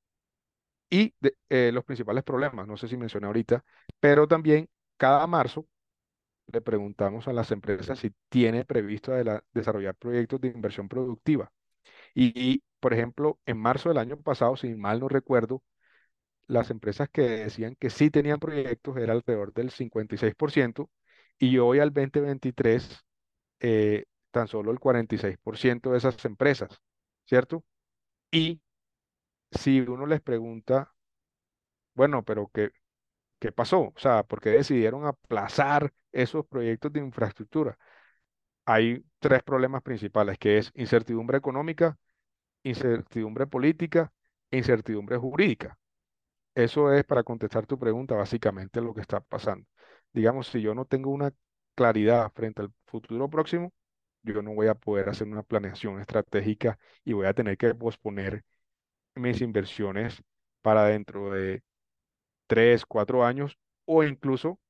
Y los principales problemas, no sé si mencioné ahorita, pero también cada marzo le preguntamos a las empresas si tiene previsto desarrollar proyectos de inversión productiva. Por ejemplo, en marzo del año pasado, si mal no recuerdo, las empresas que decían que sí tenían proyectos era alrededor del 56%, y hoy al 2023, tan solo el 46% de esas empresas, ¿cierto? Y si uno les pregunta, bueno, pero ¿qué pasó? O sea, ¿por qué decidieron aplazar esos proyectos de infraestructura? Hay tres problemas principales, que es incertidumbre económica, incertidumbre política e incertidumbre jurídica. Eso es, para contestar tu pregunta, básicamente lo que está pasando. Digamos, si yo no tengo una claridad frente al futuro próximo, yo no voy a poder hacer una planeación estratégica y voy a tener que posponer mis inversiones para dentro de 3, 4 años, o incluso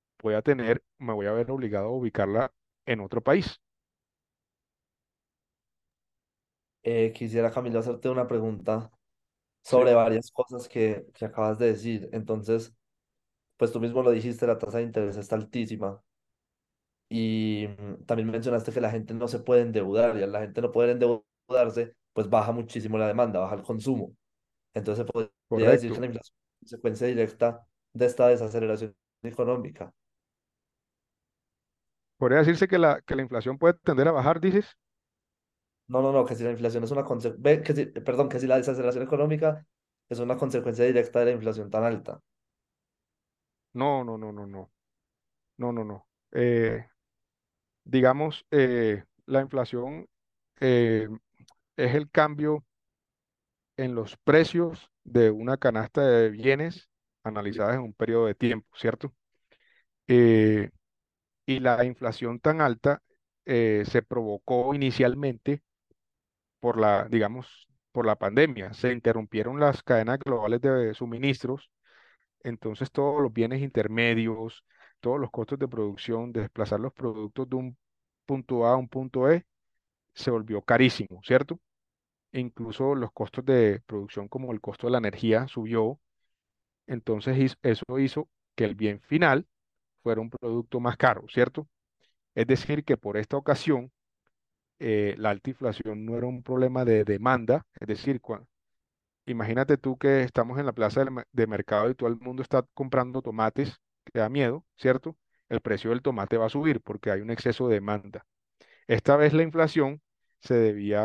me voy a ver obligado a ubicarla en otro país. Quisiera, Camilo, hacerte una pregunta Sí, sobre varias cosas que acabas de decir. Entonces, pues tú mismo lo dijiste, la tasa de interés está altísima. Y también mencionaste que la gente no se puede endeudar, y al la gente no poder endeudarse, pues baja muchísimo la demanda, baja el consumo. Entonces se podría decir que correcto. la inflación es consecuencia directa de esta desaceleración económica. Podría decirse que la inflación puede tender a bajar, dices. No, no, no, que si la inflación es una consecuencia, perdón, que si la desaceleración económica es una consecuencia directa de la inflación tan alta. No, no, no, no, no, no, no, no. Digamos, la inflación, eh, es el cambio. en los precios de una canasta de bienes analizadas en un periodo de tiempo, ¿cierto? Eh, y la inflación tan alta se provocó inicialmente por digamos, por la pandemia. Se interrumpieron las cadenas globales de suministros, entonces todos los bienes intermedios, todos los costos de producción, de desplazar los productos de un punto A a un punto E, se volvió carísimo, ¿cierto? E incluso los costos de producción, como el costo de la energía, subió. Entonces eso hizo que el bien final fuera un producto más caro, ¿cierto? Es decir, que por esta ocasión la alta inflación no era un problema de demanda, es decir, imagínate tú que estamos en la plaza de mercado y todo el mundo está comprando tomates, que da miedo, ¿cierto? El precio del tomate va a subir porque hay un exceso de demanda. Esta vez la inflación se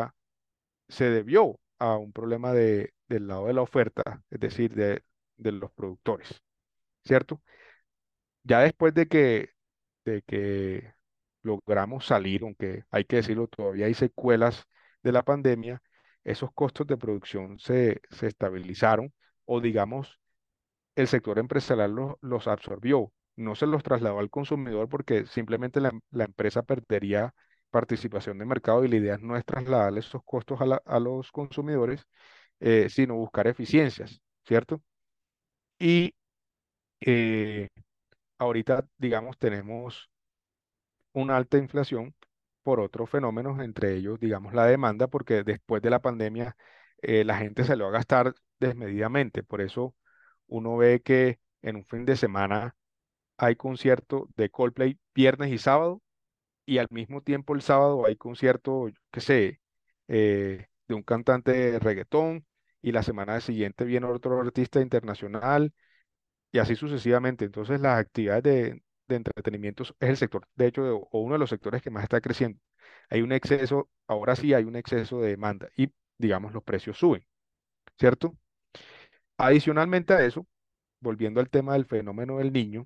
se debió a un problema del lado de la oferta, es decir, de los productores, ¿cierto? Ya después de que logramos salir, aunque hay que decirlo, todavía hay secuelas de la pandemia, esos costos de producción se estabilizaron o digamos, el sector empresarial los absorbió, no se los trasladó al consumidor porque simplemente la empresa perdería participación de mercado y la idea no es trasladarle esos costos a los consumidores, sino buscar eficiencias, ¿cierto? Y eh, ahorita, digamos, tenemos una alta inflación por otros fenómenos, entre ellos, digamos, la demanda, porque después de la pandemia la gente salió a gastar desmedidamente. Por eso uno ve que en un fin de semana hay concierto de Coldplay viernes y sábado, y al mismo tiempo el sábado hay concierto, qué sé, de un cantante de reggaetón, y la semana siguiente viene otro artista internacional y así sucesivamente. Entonces, las actividades de entretenimiento es el sector, de hecho, o uno de los sectores que más está creciendo. Hay un exceso, ahora sí hay un exceso de demanda y, digamos, los precios suben, ¿cierto? Adicionalmente a eso, volviendo al tema del fenómeno del niño,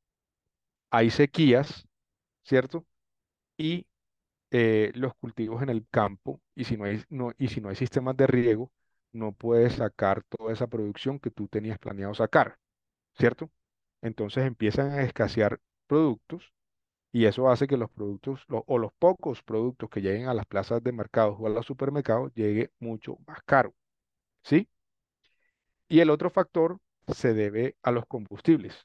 hay sequías, ¿cierto? Y los cultivos en el campo, y si y si no hay sistemas de riego, no puedes sacar toda esa producción que tú tenías planeado sacar, ¿cierto? Entonces empiezan a escasear productos y eso hace que los productos o los pocos productos que lleguen a las plazas de mercados o a los supermercados llegue mucho más caro, ¿sí? Y el otro factor se debe a los combustibles.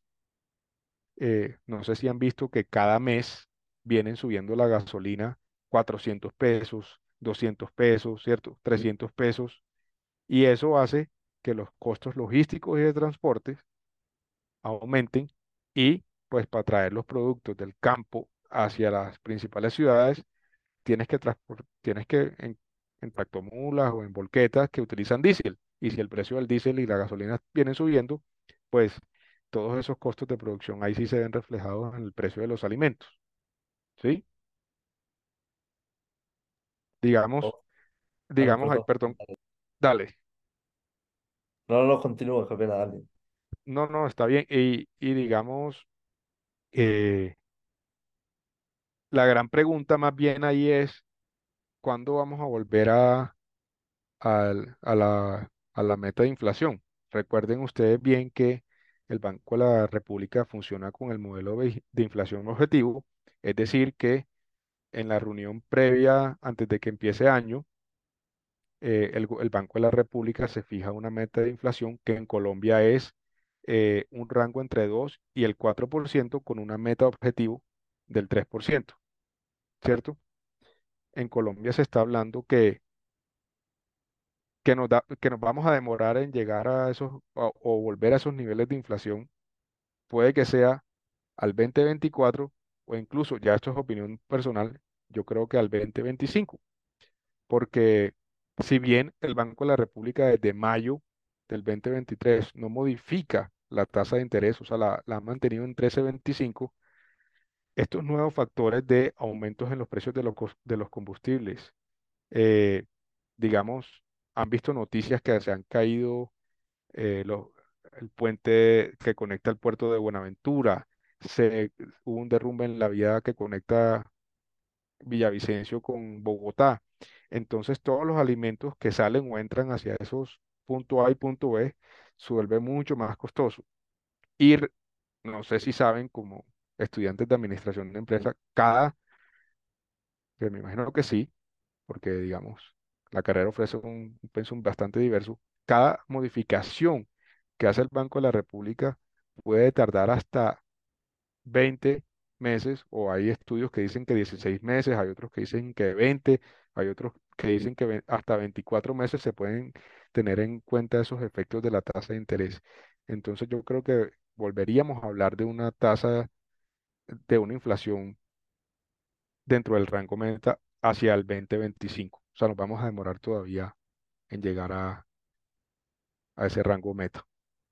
No sé si han visto que cada mes vienen subiendo la gasolina 400 pesos, 200 pesos, ¿cierto? 300 pesos y eso hace que los costos logísticos y de transporte aumenten y pues para traer los productos del campo hacia las principales ciudades tienes que en tractomulas o en volquetas que utilizan diésel. Y si el precio del diésel y la gasolina vienen subiendo, pues todos esos costos de producción ahí sí se ven reflejados en el precio de los alimentos, ¿sí? Digamos, Oh, dale, ay, perdón. perdón, dale. No, no, no, continúa, qué pena, dale. No, no, está bien. Y digamos, eh, la gran pregunta más bien ahí es, ¿cuándo vamos a volver a la meta de inflación? Recuerden ustedes bien que el Banco de la República funciona con el modelo de inflación objetivo, es decir, que en la reunión previa, antes de que empiece año, el Banco de la República se fija una meta de inflación que en Colombia es un rango entre 2 y el 4% con una meta objetivo del 3%, ¿cierto? En Colombia se está hablando que nos vamos a demorar en llegar a esos o volver a esos niveles de inflación, puede que sea al 2024 o incluso, ya esto es opinión personal, yo creo que al 2025, porque si bien el Banco de la República desde mayo del 2023 no modifica la tasa de interés, o sea, la ha mantenido en 13,25, estos nuevos factores de aumentos en los precios de los combustibles, eh, digamos, han visto noticias que se han caído el puente que conecta el puerto de Buenaventura, hubo un derrumbe en la vía que conecta Villavicencio con Bogotá. Entonces, todos los alimentos que salen o entran hacia esos punto A y punto B, se vuelve mucho más costoso. Y no sé si saben, como estudiantes de administración de empresas, que me imagino que sí, porque digamos, la carrera ofrece un pensum bastante diverso, cada modificación que hace el Banco de la República puede tardar hasta 20 meses, o hay estudios que dicen que 16 meses, hay otros que dicen que 20, hay otros que dicen que hasta 24 meses se pueden tener en cuenta esos efectos de la tasa de interés. Entonces yo creo que volveríamos a hablar de una tasa de una inflación dentro del rango meta hacia el 2025. O sea, nos vamos a demorar todavía en llegar a ese rango meta.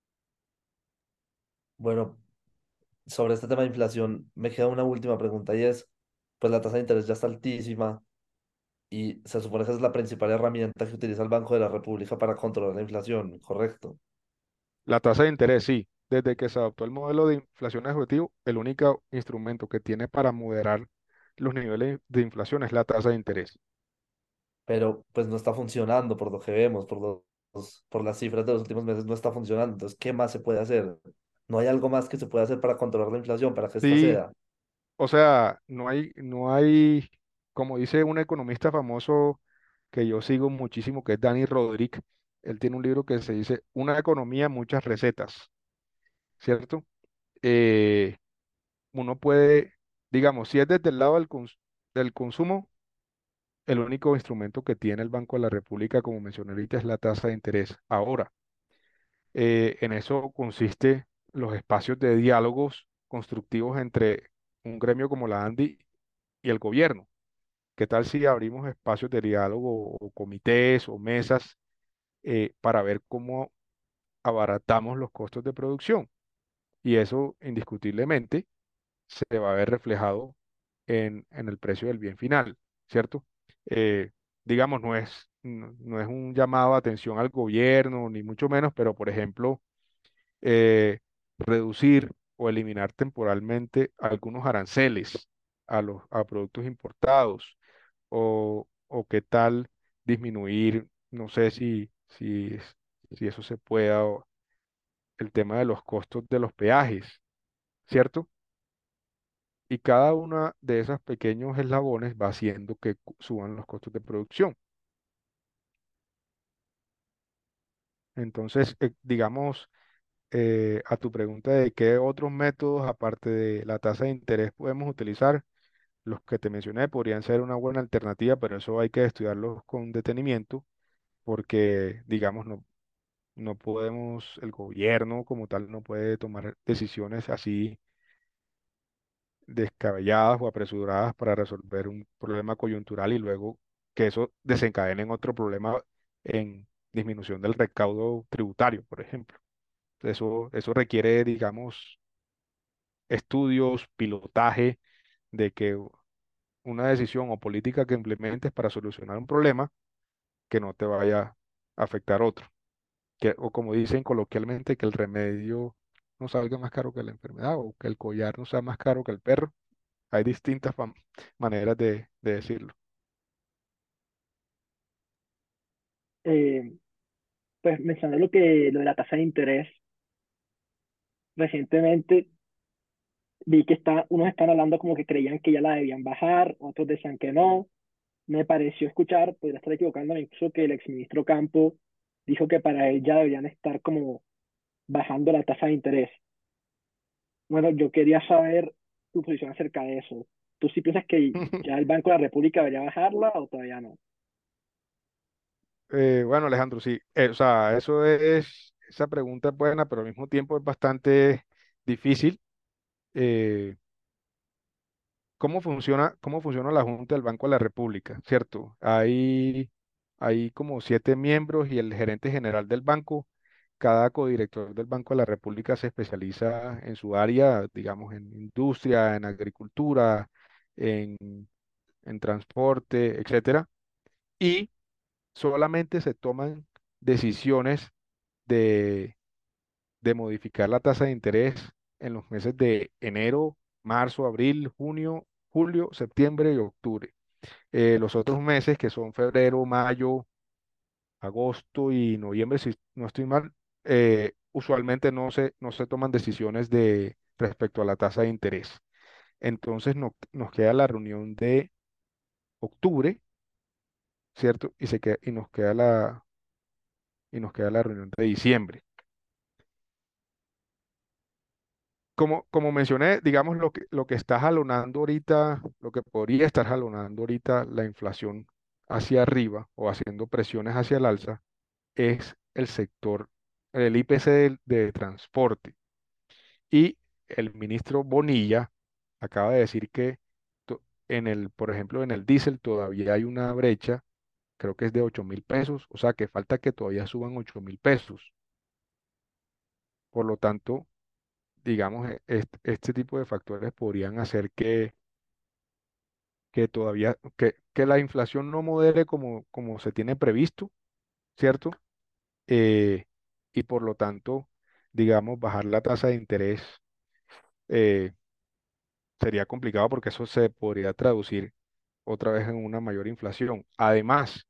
Bueno, sobre este tema de inflación, me queda una última pregunta y es, pues la tasa de interés ya está altísima y se supone que esa es la principal herramienta que utiliza el Banco de la República para controlar la inflación, ¿correcto? La tasa de interés, sí. Desde que se adoptó el modelo de inflación objetivo, el único instrumento que tiene para moderar los niveles de inflación es la tasa de interés. Pero pues no está funcionando por lo que vemos, por las cifras de los últimos meses no está funcionando. Entonces, ¿qué más se puede hacer? ¿No hay algo más que se pueda hacer para controlar la inflación, para que esta Sí, ceda? o sea, no hay, como dice un economista famoso que yo sigo muchísimo, que es Danny Roderick, él tiene un libro que se dice Una economía, muchas recetas, ¿cierto? Eh, Uno puede, digamos, si es desde el lado del consumo, el único instrumento que tiene el Banco de la República, como mencioné ahorita, es la tasa de interés. Ahora, en eso consiste los espacios de diálogos constructivos entre un gremio como la ANDI y el gobierno. ¿Qué tal si abrimos espacios de diálogo o comités o mesas para ver cómo abaratamos los costos de producción? Y eso indiscutiblemente se va a ver reflejado en el precio del bien final, ¿cierto? Eh, digamos, no es un llamado de atención al gobierno, ni mucho menos, pero por ejemplo, eh, reducir o eliminar temporalmente algunos aranceles a productos importados, o qué tal disminuir, no sé si eso se pueda, o el tema de los costos de los peajes, ¿cierto? Y cada una de esos pequeños eslabones va haciendo que suban los costos de producción. Entonces, digamos, a tu pregunta de qué otros métodos, aparte de la tasa de interés, podemos utilizar, los que te mencioné podrían ser una buena alternativa, pero eso hay que estudiarlos con detenimiento, porque, digamos, no podemos, el gobierno como tal no puede tomar decisiones así descabelladas o apresuradas para resolver un problema coyuntural y luego que eso desencadene en otro problema en disminución del recaudo tributario, por ejemplo. Eso requiere, digamos, estudios, pilotaje de que una decisión o política que implementes para solucionar un problema que no te vaya a afectar otro. O como dicen coloquialmente, que el remedio no salga más caro que la enfermedad o que el collar no sea más caro que el perro. Hay distintas maneras de decirlo. Eh, pues mencionando lo de la tasa de interés, recientemente vi que unos están hablando como que creían que ya la debían bajar, otros decían que no. Me pareció escuchar, podría estar equivocándome, incluso que el exministro Campo dijo que para él ya deberían estar como bajando la tasa de interés. Bueno, yo quería saber tu posición acerca de eso. ¿Tú sí piensas que ya el Banco de la República debería bajarla o todavía no? Bueno, Alejandro, sí. O sea, esa pregunta es buena, pero al mismo tiempo es bastante difícil. Eh, ¿Cómo funciona la Junta del Banco de la República? ¿Cierto? Hay como 7 miembros y el gerente general del banco. Cada codirector del Banco de la República se especializa en su área, digamos, en industria, en agricultura, en, en transporte, etcétera. Y solamente se toman decisiones de, de modificar la tasa de interés en los meses de enero, marzo, abril, junio, julio, septiembre y octubre. Los otros meses, que son febrero, mayo, agosto y noviembre, si no estoy mal, usualmente no se toman decisiones de respecto a la tasa de interés. Entonces nos queda la reunión de octubre, ¿cierto? Y nos queda la reunión de diciembre. Como mencioné, digamos lo que está jalonando ahorita, lo que podría estar jalonando ahorita la inflación hacia arriba o haciendo presiones hacia el alza es el sector, el IPC de transporte. Y el ministro Bonilla acaba de decir que por ejemplo, en el diésel todavía hay una brecha, creo que es de 8.000 pesos, o sea que falta que todavía suban 8.000 pesos. Por lo tanto, digamos, este tipo de factores podrían hacer que todavía, que la inflación no modere como se tiene previsto, ¿cierto? Eh, y por lo tanto, digamos, bajar la tasa de interés eh, sería complicado porque eso se podría traducir otra vez en una mayor inflación. Además,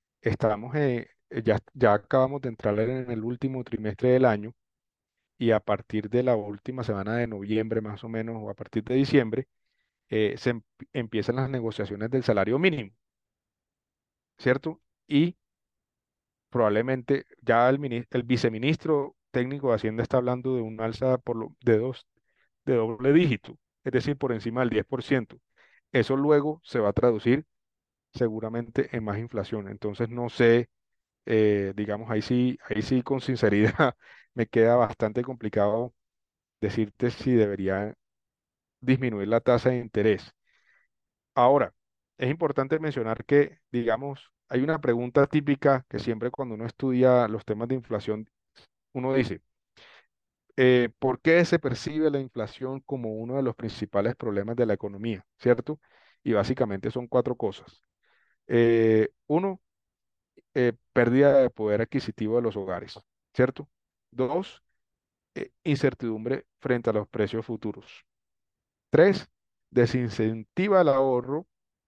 ya acabamos de entrar en el último trimestre del año y a partir de la última semana de noviembre más o menos, o a partir de diciembre, empiezan las negociaciones del salario mínimo, ¿cierto? Y probablemente ya el viceministro técnico de Hacienda está hablando de un alza de doble dígito, es decir, por encima del 10%. Eso luego se va a traducir seguramente en más inflación. Entonces no sé, digamos, ahí sí con sinceridad me queda bastante complicado decirte si debería disminuir la tasa de interés. Ahora, es importante mencionar que, digamos, hay una pregunta típica que siempre cuando uno estudia los temas de inflación, uno dice, ¿por qué se percibe la inflación como uno de los principales problemas de la economía? ¿Cierto? Y básicamente son cuatro cosas. Uno, pérdida de poder adquisitivo de los hogares, ¿cierto? Dos, incertidumbre frente a los precios futuros. Tres, desincentiva el ahorro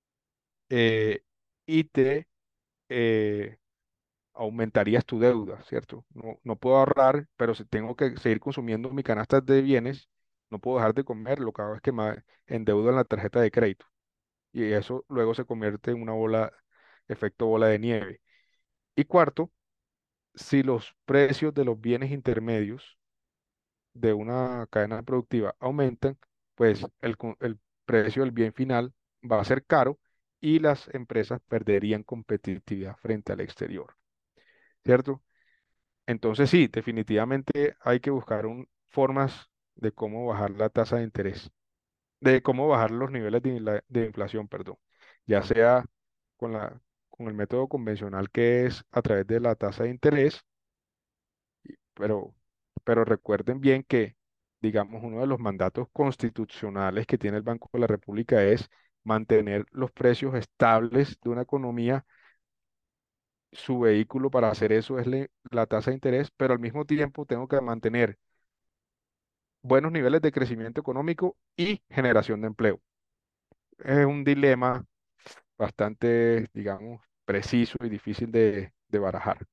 y te eh, aumentarías tu deuda, ¿cierto? No puedo ahorrar, pero si tengo que seguir consumiendo mi canasta de bienes, no puedo dejar de comer, lo que hago es que me endeudo en la tarjeta de crédito y eso luego se convierte en una efecto bola de nieve. Y cuarto, si los precios de los bienes intermedios de una cadena productiva aumentan, pues el precio del bien final va a ser caro y las empresas perderían competitividad frente al exterior, ¿cierto? Entonces sí, definitivamente hay que buscar formas de cómo bajar la tasa de interés, de cómo bajar los niveles de inflación, perdón, ya sea con el método convencional que es a través de la tasa de interés, pero, pero recuerden bien que, digamos, uno de los mandatos constitucionales que tiene el Banco de la República es mantener los precios estables de una economía. Su vehículo para hacer eso es la tasa de interés, pero al mismo tiempo tengo que mantener buenos niveles de crecimiento económico y generación de empleo. Es un dilema bastante, digamos, preciso y difícil de barajar.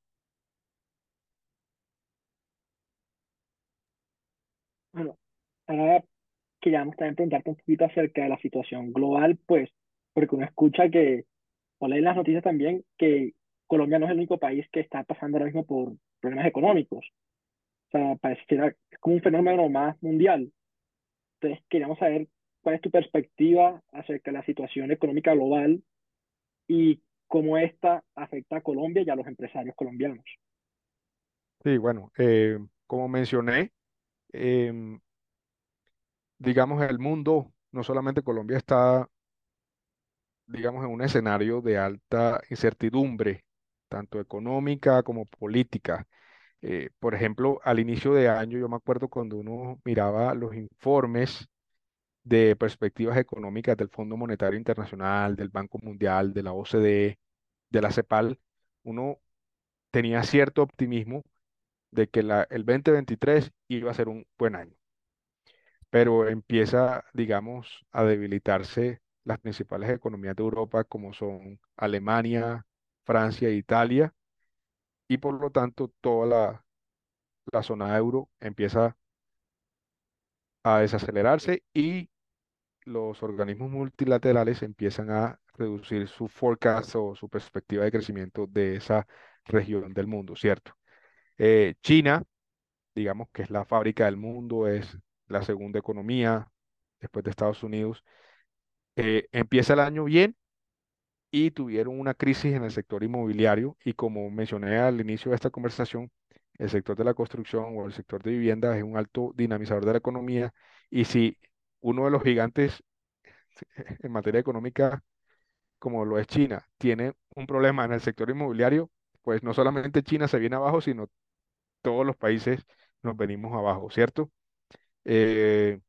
Bueno, ahora queríamos también preguntarte un poquito acerca de la situación global, pues, porque uno escucha que, o lee en las noticias también, que Colombia no es el único país que está pasando ahora mismo por problemas económicos. O sea, pareciera es como un fenómeno más mundial. Entonces, queríamos saber cuál es tu perspectiva acerca de la situación económica global y cómo esta afecta a Colombia y a los empresarios colombianos. Sí, bueno, como mencioné, em, digamos, el mundo, no solamente Colombia, está, digamos, en un escenario de alta incertidumbre, tanto económica como política. Por ejemplo, al inicio de año, yo me acuerdo cuando uno miraba los informes de perspectivas económicas del Fondo Monetario Internacional, del Banco Mundial, de la OCDE, de la CEPAL, uno tenía cierto optimismo de que el 2023 iba a ser un buen año, pero empieza, digamos, a debilitarse las principales economías de Europa como son Alemania, Francia e Italia, y por lo tanto toda la zona euro empieza a desacelerarse y los organismos multilaterales empiezan a reducir su forecast o su perspectiva de crecimiento de esa región del mundo, ¿cierto? China, digamos que es la fábrica del mundo, es la segunda economía después de Estados Unidos, empieza el año bien y tuvieron una crisis en el sector inmobiliario y como mencioné al inicio de esta conversación, el sector de la construcción o el sector de vivienda es un alto dinamizador de la economía y si uno de los gigantes en materia económica como lo es China tiene un problema en el sector inmobiliario, pues no solamente China se viene abajo, sino todos los países nos venimos abajo, ¿cierto? Eh,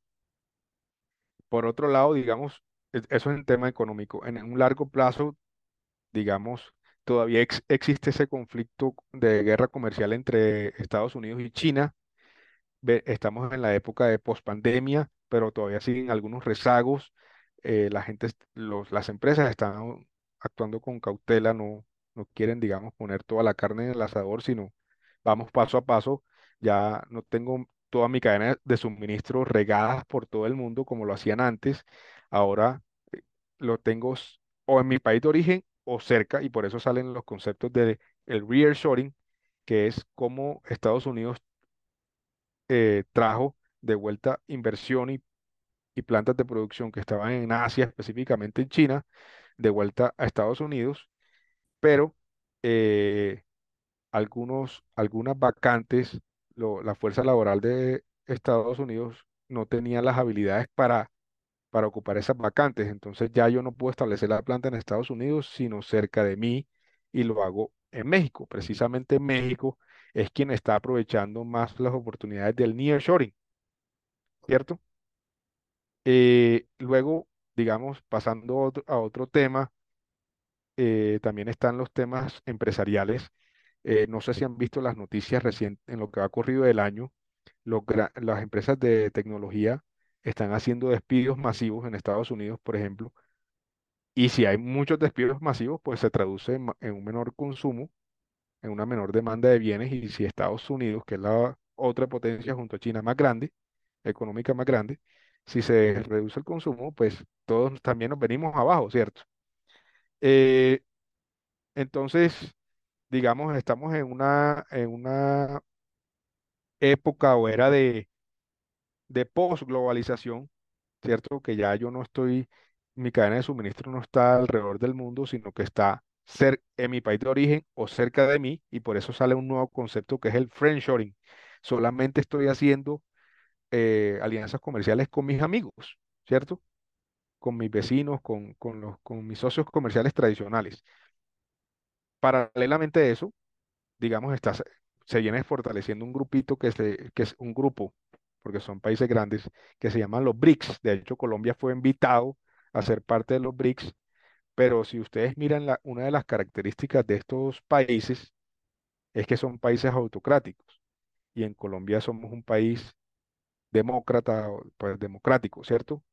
por otro lado, digamos, eso es en tema económico. En un largo plazo, digamos, todavía existe ese conflicto de guerra comercial entre Estados Unidos y China. Estamos en la época de pospandemia, pero todavía siguen algunos rezagos. La gente, las empresas están actuando con cautela, no quieren, digamos, poner toda la carne en el asador, sino vamos paso a paso. Ya no tengo toda mi cadena de suministro regadas por todo el mundo como lo hacían antes. Ahora lo tengo o en mi país de origen o cerca, y por eso salen los conceptos de el reshoring, que es cómo Estados Unidos trajo de vuelta inversión y plantas de producción que estaban en Asia, específicamente en China, de vuelta a Estados Unidos, pero eh, algunas vacantes, la fuerza laboral de Estados Unidos no tenía las habilidades para ocupar esas vacantes. Entonces ya yo no puedo establecer la planta en Estados Unidos, sino cerca de mí y lo hago en México. Precisamente México es quien está aprovechando más las oportunidades del nearshoring, ¿cierto? Luego, digamos, pasando a otro tema, también están los temas empresariales. No sé si han visto las noticias recientes en lo que ha ocurrido del año. Las empresas de tecnología están haciendo despidos masivos en Estados Unidos, por ejemplo. Y si hay muchos despidos masivos, pues se traduce en un menor consumo, en una menor demanda de bienes. Y si Estados Unidos, que es la otra potencia junto a China más grande, económica más grande, si se reduce el consumo, pues todos también nos venimos abajo, ¿cierto? Eh, entonces, digamos, estamos en una época o era de post-globalización, ¿cierto? Que ya yo no estoy, mi cadena de suministro no está alrededor del mundo, sino que está en mi país de origen o cerca de mí, y por eso sale un nuevo concepto que es el friendshoring. Solamente estoy haciendo alianzas comerciales con mis amigos, ¿cierto? Con mis vecinos, con mis socios comerciales tradicionales. Paralelamente a eso, digamos, se viene fortaleciendo un grupito que es un grupo, porque son países grandes, que se llaman los BRICS. De hecho, Colombia fue invitado a ser parte de los BRICS, pero si ustedes miran una de las características de estos países es que son países autocráticos y en Colombia somos un país demócrata, pues democrático, ¿cierto?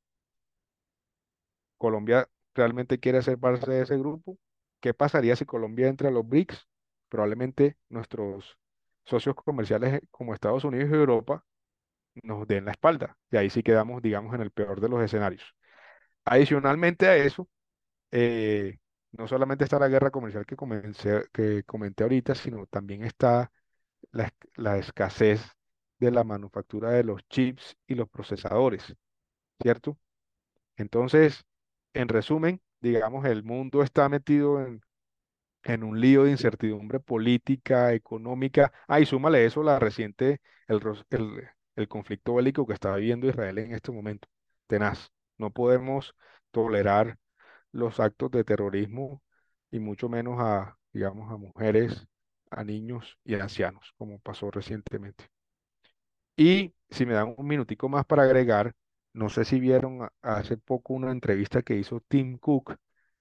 Colombia realmente quiere ser parte de ese grupo. ¿Qué pasaría si Colombia entra a los BRICS? Probablemente nuestros socios comerciales como Estados Unidos y Europa nos den la espalda. Y ahí sí quedamos, digamos, en el peor de los escenarios. Adicionalmente a eso, eh, no solamente está la guerra comercial que comenté ahorita, sino también está la escasez de la manufactura de los chips y los procesadores, ¿cierto? Entonces, en resumen, digamos, el mundo está metido en un lío de incertidumbre política, económica. Ah, y súmale eso la reciente, el conflicto bélico que está viviendo Israel en este momento. Tenaz. No podemos tolerar los actos de terrorismo y mucho menos digamos, a mujeres, a niños y a ancianos, como pasó recientemente. Y si me dan un minutico más para agregar, no sé si vieron hace poco una entrevista que hizo Tim Cook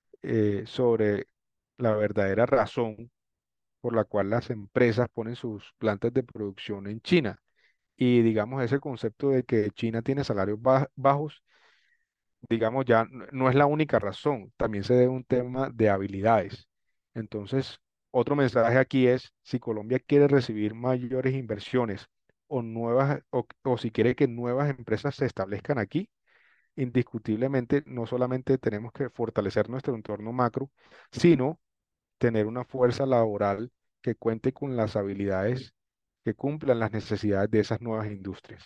sobre la verdadera razón por la cual las empresas ponen sus plantas de producción en China. Y digamos, ese concepto de que China tiene salarios bajos, digamos, ya no es la única razón, también se debe a un tema de habilidades. Entonces, Otro mensaje aquí es, si Colombia quiere recibir mayores inversiones o si quiere que nuevas empresas se establezcan aquí, indiscutiblemente no solamente tenemos que fortalecer nuestro entorno macro, sino tener una fuerza laboral que cuente con las habilidades que cumplan las necesidades de esas nuevas industrias.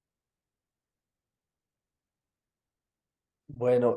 Bueno,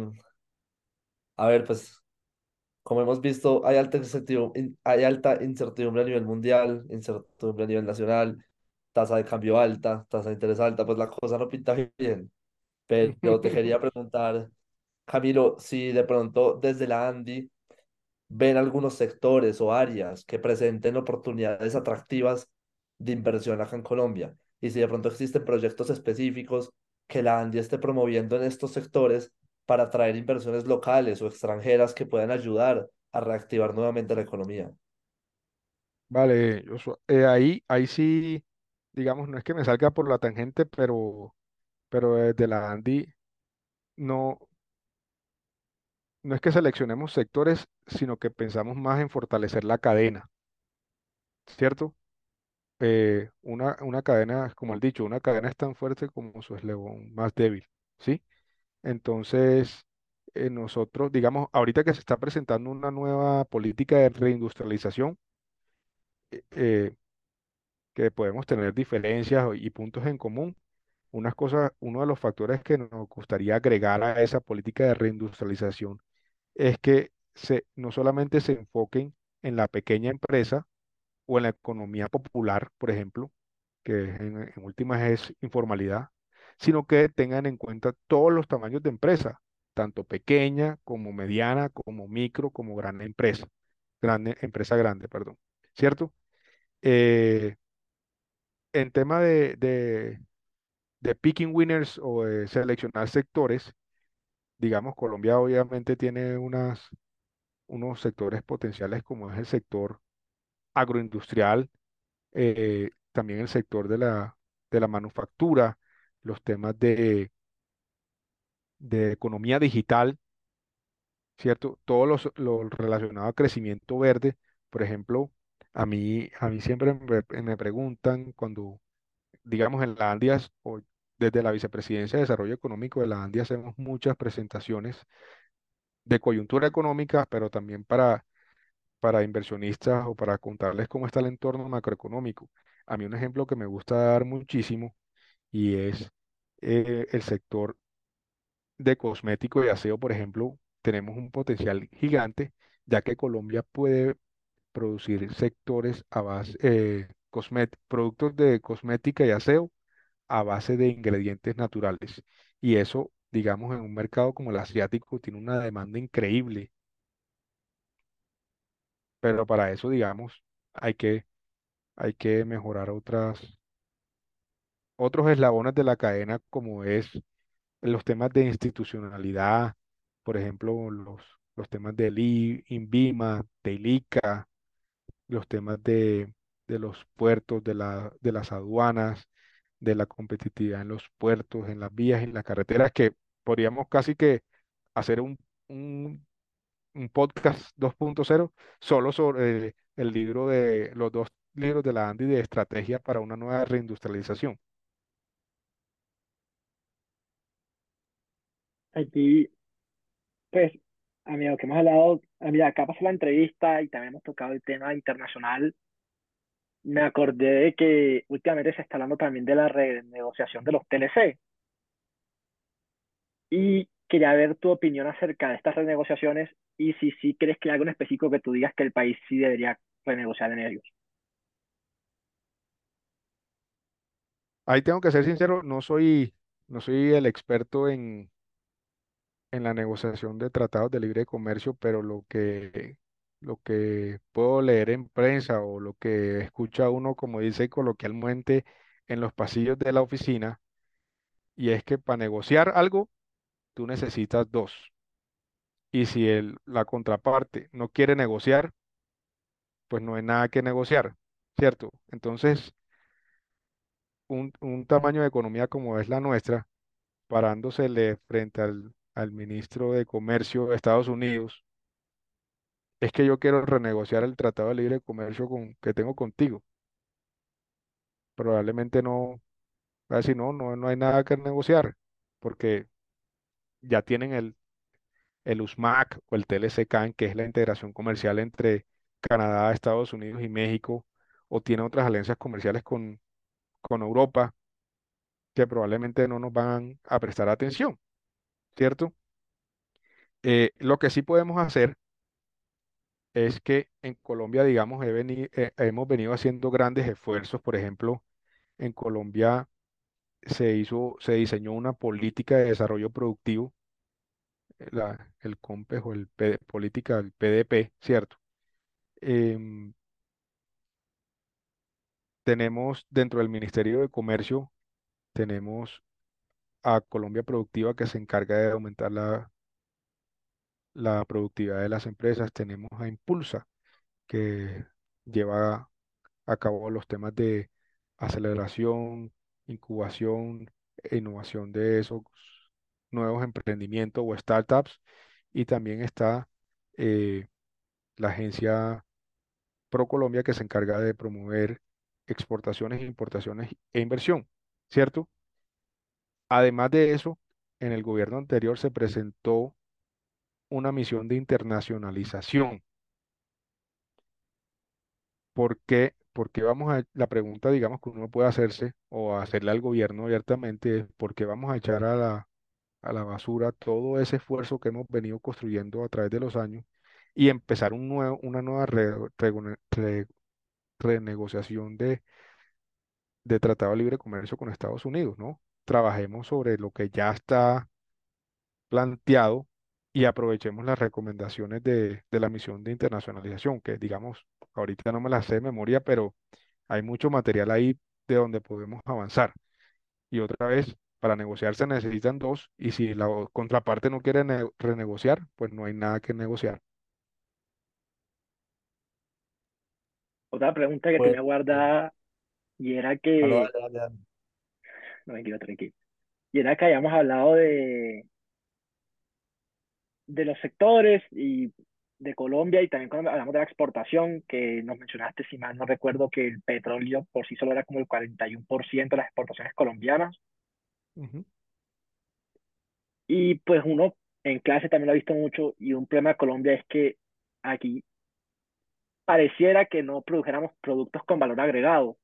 a ver, pues como hemos visto, hay alta incertidumbre a nivel mundial, incertidumbre a nivel nacional, tasa de cambio alta, tasa de interés alta, pues la cosa no pinta bien. Pero te quería preguntar, Camilo, si de pronto desde la ANDI ven algunos sectores o áreas que presenten oportunidades atractivas de inversión acá en Colombia. Y si de pronto existen proyectos específicos que la ANDI esté promoviendo en estos sectores para atraer inversiones locales o extranjeras que puedan ayudar a reactivar nuevamente la economía. Vale, Joshua, ahí sí, digamos, no es que me salga por la tangente, pero desde la Andy no, no es que seleccionemos sectores, sino que pensamos más en fortalecer la cadena, ¿cierto? Una cadena, como el dicho, una cadena es tan fuerte como su eslabón más débil, ¿sí? Entonces, nosotros, digamos, ahorita que se está presentando una nueva política de reindustrialización, eh, que podemos tener diferencias y puntos en común. Uno de los factores que nos gustaría agregar a esa política de reindustrialización es que no solamente se enfoquen en la pequeña empresa o en la economía popular, por ejemplo, que en últimas es informalidad, sino que tengan en cuenta todos los tamaños de empresa, tanto pequeña como mediana, como micro, como gran empresa, empresa grande, perdón, ¿cierto? Eh, en tema de picking winners o de seleccionar sectores, digamos, Colombia obviamente tiene unos sectores potenciales como es el sector agroindustrial, también el sector de la manufactura, los temas de economía digital, ¿cierto? Todo lo relacionado a crecimiento verde, por ejemplo, a mí siempre me preguntan cuando, digamos, en la ANDIAS o desde la Vicepresidencia de Desarrollo Económico de la ANDI hacemos muchas presentaciones de coyuntura económica, pero también para inversionistas o para contarles cómo está el entorno macroeconómico. A mí un ejemplo que me gusta dar muchísimo y es el sector de cosmético y aseo, por ejemplo, tenemos un potencial gigante, ya que Colombia puede producir sectores a base, productos de cosmética y aseo a base de ingredientes naturales. Y eso, digamos, en un mercado como el asiático, tiene una demanda increíble, pero para eso, digamos, hay que, hay que mejorar otros eslabones de la cadena, como es los temas de institucionalidad, por ejemplo, los temas del INVIMA, del ICA, los temas de los puertos, de las aduanas, de la competitividad en los puertos, en las vías, en las carreteras, que podríamos casi que hacer un, un podcast 2.0 solo sobre el libro de los dos libros de la Andy de estrategia para una nueva reindustrialización. Aquí, pues, amigo, que hemos hablado, mira, acá pasó la entrevista y también hemos tocado el tema internacional. Me acordé de que últimamente se está hablando también de la renegociación de los TLC y quería ver tu opinión acerca de estas renegociaciones y si sí crees que hay algo en específico que tú digas que el país sí debería renegociar en ellos. Ahí tengo que ser sincero, no soy el experto en la negociación de tratados de libre comercio, pero lo que puedo leer en prensa o lo que escucha uno, como dice coloquialmente, en los pasillos de la oficina, y es que para negociar algo, tú necesitas dos. Y si la contraparte no quiere negociar, pues no hay nada que negociar, ¿cierto? Entonces, un tamaño de economía como es la nuestra, parándosele frente al ministro de Comercio de Estados Unidos, es que yo quiero renegociar el Tratado de Libre Comercio que tengo contigo. Probablemente no, va a decir, no, no, no hay nada que negociar, porque ya tienen el USMAC o el TLC-CAN, que es la integración comercial entre Canadá, Estados Unidos y México, o tiene otras alianzas comerciales con Europa, que probablemente no nos van a prestar atención, ¿cierto? Lo que sí podemos hacer es que en Colombia, digamos, hemos venido haciendo grandes esfuerzos. Por ejemplo, en Colombia se diseñó una política de desarrollo productivo, el COMPES o política del PDP, ¿cierto? Em, Tenemos dentro del Ministerio de Comercio, tenemos a Colombia Productiva, que se encarga de aumentar la productividad de las empresas. Tenemos a Impulsa, que lleva a cabo los temas de aceleración, incubación e innovación de esos nuevos emprendimientos o startups. Y también está eh, la agencia ProColombia, que se encarga de promover exportaciones, importaciones e inversión, ¿cierto? Además de eso, en el gobierno anterior se presentó una misión de internacionalización. ¿Por qué la pregunta, digamos, que uno puede hacerse o hacerle al gobierno abiertamente es por qué vamos a echar a la basura todo ese esfuerzo que hemos venido construyendo a través de los años y empezar una nueva renegociación de Tratado de Libre Comercio con Estados Unidos, ¿no? Trabajemos sobre lo que ya está planteado y aprovechemos las recomendaciones de la misión de internacionalización, que digamos, ahorita no me las sé de memoria, pero hay mucho material ahí de donde podemos avanzar. Y otra vez, para negociar se necesitan dos, y si la contraparte no quiere renegociar, pues no hay nada que negociar. Otra pregunta que Pues, tenía guardada y era ah, no, que, dale, dale, dale. no, tranquilo, tranquilo, y era que habíamos hablado de los sectores y de Colombia y también cuando hablamos de la exportación, que nos mencionaste, si mal no recuerdo, que el petróleo por sí solo era como el 41% de las exportaciones colombianas. Ujú. Y pues uno en clase también lo ha visto mucho y un problema de Colombia es que aquí pareciera que no produjéramos productos con valor agregado.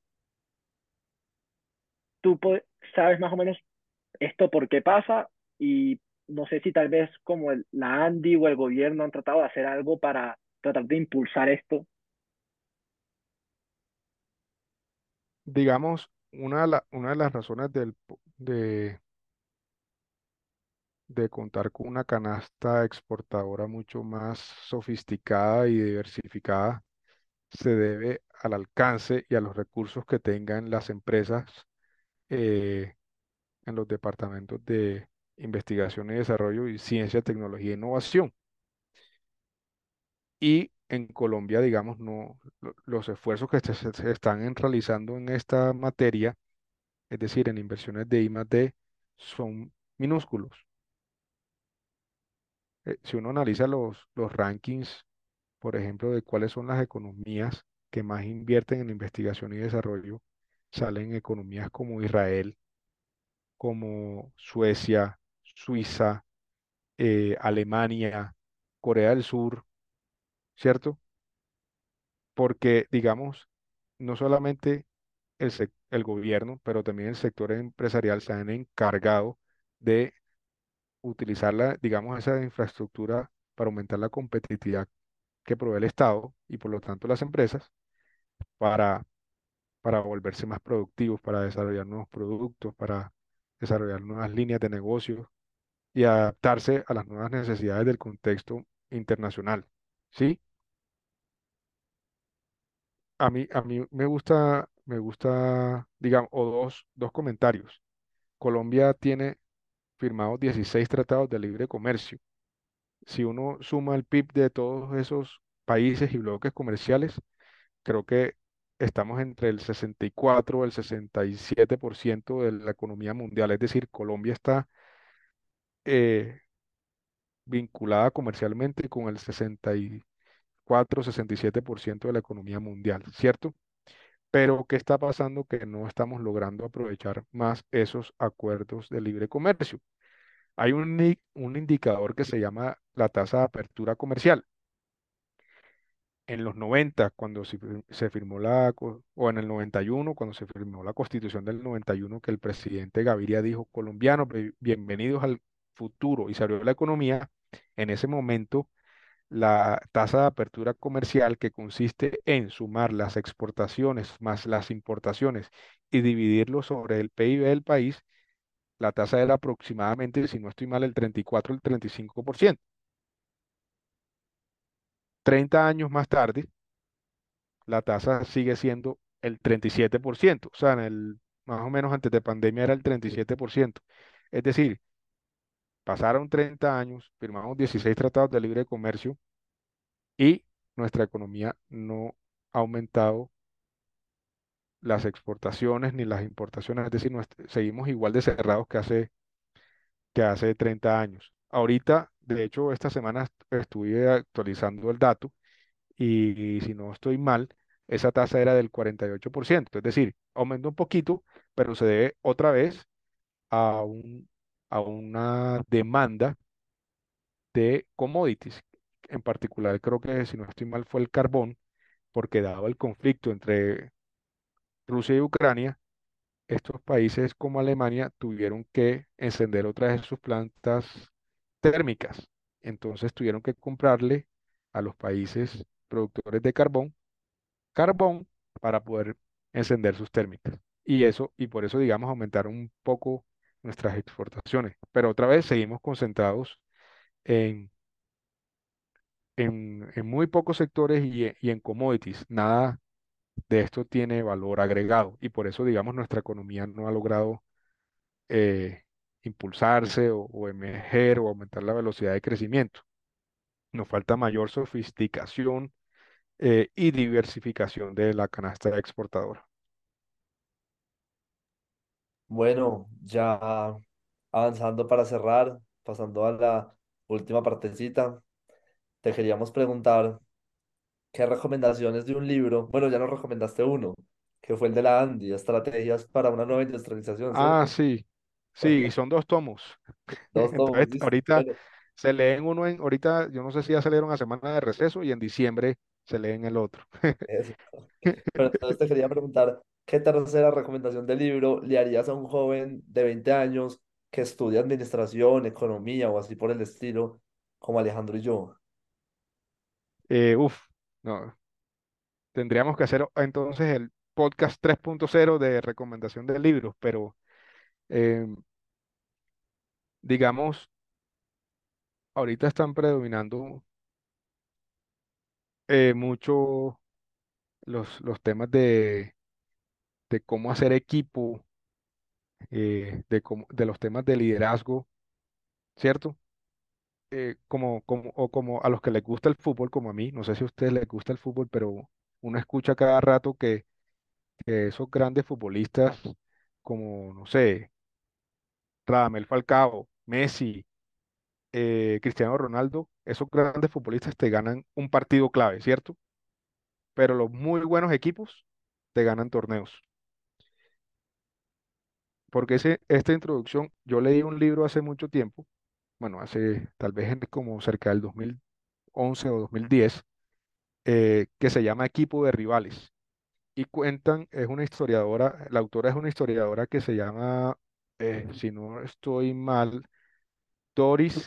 Tú sabes más o menos esto por qué pasa y no sé si tal vez como la ANDI o el gobierno han tratado de hacer algo para tratar de impulsar esto. Digamos, una de las razones de contar con una canasta exportadora mucho más sofisticada y diversificada se debe al alcance y a los recursos que tengan las empresas eh, en los departamentos de investigación y desarrollo y ciencia, tecnología e innovación. Y en Colombia, digamos, no, los esfuerzos que se están realizando en esta materia, es decir, en inversiones de I+D, son minúsculos. Si uno analiza los rankings, por ejemplo, de cuáles son las economías que más invierten en investigación y desarrollo, salen economías como Israel, como Suecia, Suiza, Alemania, Corea del Sur, ¿cierto? Porque, digamos, no solamente el gobierno, pero también el sector empresarial se han encargado de utilizar digamos, esa infraestructura para aumentar la competitividad que provee el Estado y por lo tanto las empresas para, para volverse más productivos, para desarrollar nuevos productos, para desarrollar nuevas líneas de negocio y adaptarse a las nuevas necesidades del contexto internacional. ¿Sí? A mí me gusta, digamos, o dos comentarios. Colombia tiene firmados 16 tratados de libre comercio. Si uno suma el PIB de todos esos países y bloques comerciales, creo que estamos entre el 64 o el 67% de la economía mundial. Es decir, Colombia está eh, vinculada comercialmente con el 60 64-67% de la economía mundial, ¿cierto? Pero ¿qué está pasando? Que no estamos logrando aprovechar más esos acuerdos de libre comercio. Hay un indicador que se llama la tasa de apertura comercial. En los 90, cuando se firmó o en el 91, cuando se firmó la Constitución del 91, que el presidente Gaviria dijo, colombianos, bienvenidos al futuro, y se abrió la economía. En ese momento, la tasa de apertura comercial, que consiste en sumar las exportaciones más las importaciones y dividirlo sobre el PIB del país, la tasa era aproximadamente, si no estoy mal, el 34 o el 35%. 30 años más tarde, la tasa sigue siendo el 37%. O sea, más o menos antes de pandemia era el 37%. Es decir, pasaron 30 años, firmamos 16 tratados de libre comercio y nuestra economía no ha aumentado las exportaciones ni las importaciones. Es decir, seguimos igual de cerrados que hace 30 años. Ahorita, de hecho, esta semana estuve actualizando el dato y si no estoy mal, esa tasa era del 48%. Es decir, aumentó un poquito, pero se debe otra vez a a una demanda de commodities. En particular, creo que si no estoy mal fue el carbón, porque dado el conflicto entre Rusia y Ucrania, estos países como Alemania tuvieron que encender otra vez sus plantas térmicas. Entonces tuvieron que comprarle a los países productores de carbón para poder encender sus térmicas. Y por eso, digamos, aumentaron un poco nuestras exportaciones. Pero otra vez seguimos concentrados en, en muy pocos sectores y en commodities. Nada de esto tiene valor agregado. Y por eso, digamos, nuestra economía no ha logrado eh, impulsarse o emerger o aumentar la velocidad de crecimiento. Nos falta mayor sofisticación y diversificación de la canasta exportadora. Bueno, ya avanzando para cerrar, pasando a la última partecita, te queríamos preguntar qué recomendaciones de un libro, bueno, ya nos recomendaste uno, que fue el de la Andy, Estrategias para una nueva industrialización, Ah, ¿cierto? sí, sí, son 2 tomos. Dos Entonces, tomos, listo. ahorita Bueno, se leen ahorita, yo no sé si ya salieron a semana de receso y en diciembre se leen el otro. eso. Pero entonces te quería preguntar, ¿qué tercera recomendación de libro le harías a un joven de 20 años que estudia administración, economía o así por el estilo, como Alejandro y yo? Uf, no, tendríamos que hacer entonces el podcast 3.0 de recomendación de libros, pero eh, digamos, ahorita están predominando mucho los temas de cómo hacer equipo, de los temas de liderazgo, ¿cierto? Como a los que les gusta el fútbol, como a mí, no sé si a ustedes les gusta el fútbol, pero uno escucha cada rato que esos grandes futbolistas, como, no sé, Radamel Falcao, Messi, Cristiano Ronaldo, esos grandes futbolistas te ganan un partido clave, ¿cierto? Pero los muy buenos equipos te ganan torneos. Porque esta introducción, yo leí un libro hace mucho tiempo, bueno, hace tal vez como cerca del 2011 o 2010, que se llama Equipo de Rivales. Y es una historiadora, la autora es una historiadora que se llama, si no estoy mal, Doris,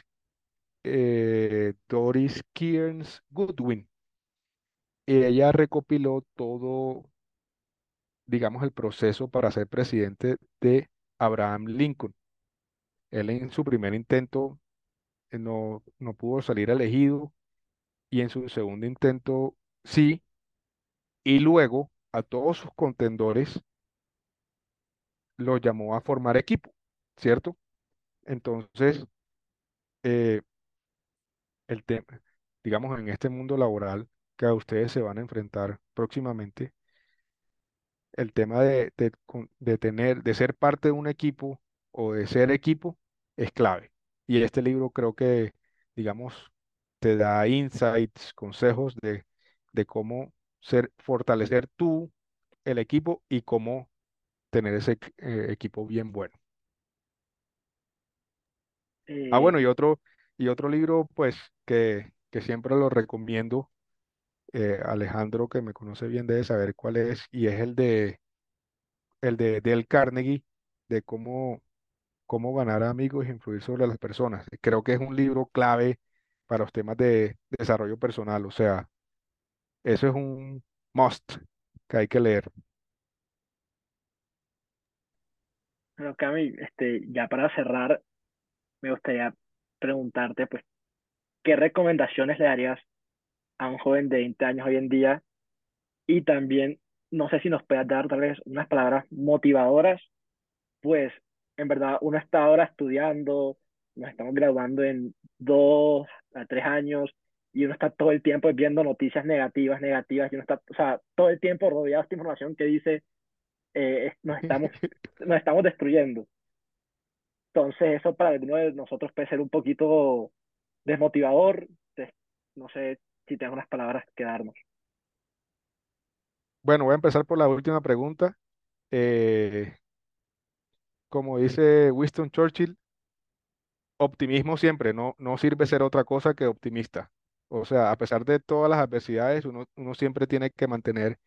Doris Kearns Goodwin. Y ella recopiló todo, digamos, el proceso para ser presidente de Abraham Lincoln. Él en su primer intento no pudo salir elegido y en su segundo intento sí, y luego a todos sus contendores los llamó a formar equipo, ¿cierto? Entonces, eh, el tema, digamos, en este mundo laboral que a ustedes se van a enfrentar próximamente, el tema de ser parte de un equipo o de ser equipo es clave. Y este libro creo que, digamos, te da insights, consejos de cómo fortalecer tú el equipo y cómo tener ese equipo bien bueno. Ah, Eh, bueno, y otro libro, pues, que siempre lo recomiendo, Alejandro, que me conoce bien, debe saber cuál es, y es el de Dale Carnegie, de cómo ganar amigos e influir sobre las personas. Creo que es un libro clave para los temas de desarrollo personal, o sea, eso es un must que hay que leer. bueno, Cami, ya para cerrar, me gustaría preguntarte, pues, ¿qué recomendaciones le darías a un joven de 20 años hoy en día? Y también, no sé si nos puedas dar tal vez unas palabras motivadoras, pues en verdad uno está ahora estudiando, nos estamos graduando en 2 a 3 años y uno está todo el tiempo viendo noticias negativas, negativas, y uno está, o sea, todo el tiempo rodeado de esta información que dice nos estamos destruyendo. Entonces eso para alguno de nosotros puede ser un poquito desmotivador. Entonces, no sé si tienes unas palabras que darnos. Bueno, voy a empezar por la última pregunta. Eh, Como dice Winston Churchill, optimismo siempre, no sirve ser otra cosa que optimista. O sea, a pesar de todas las adversidades, uno siempre tiene que mantener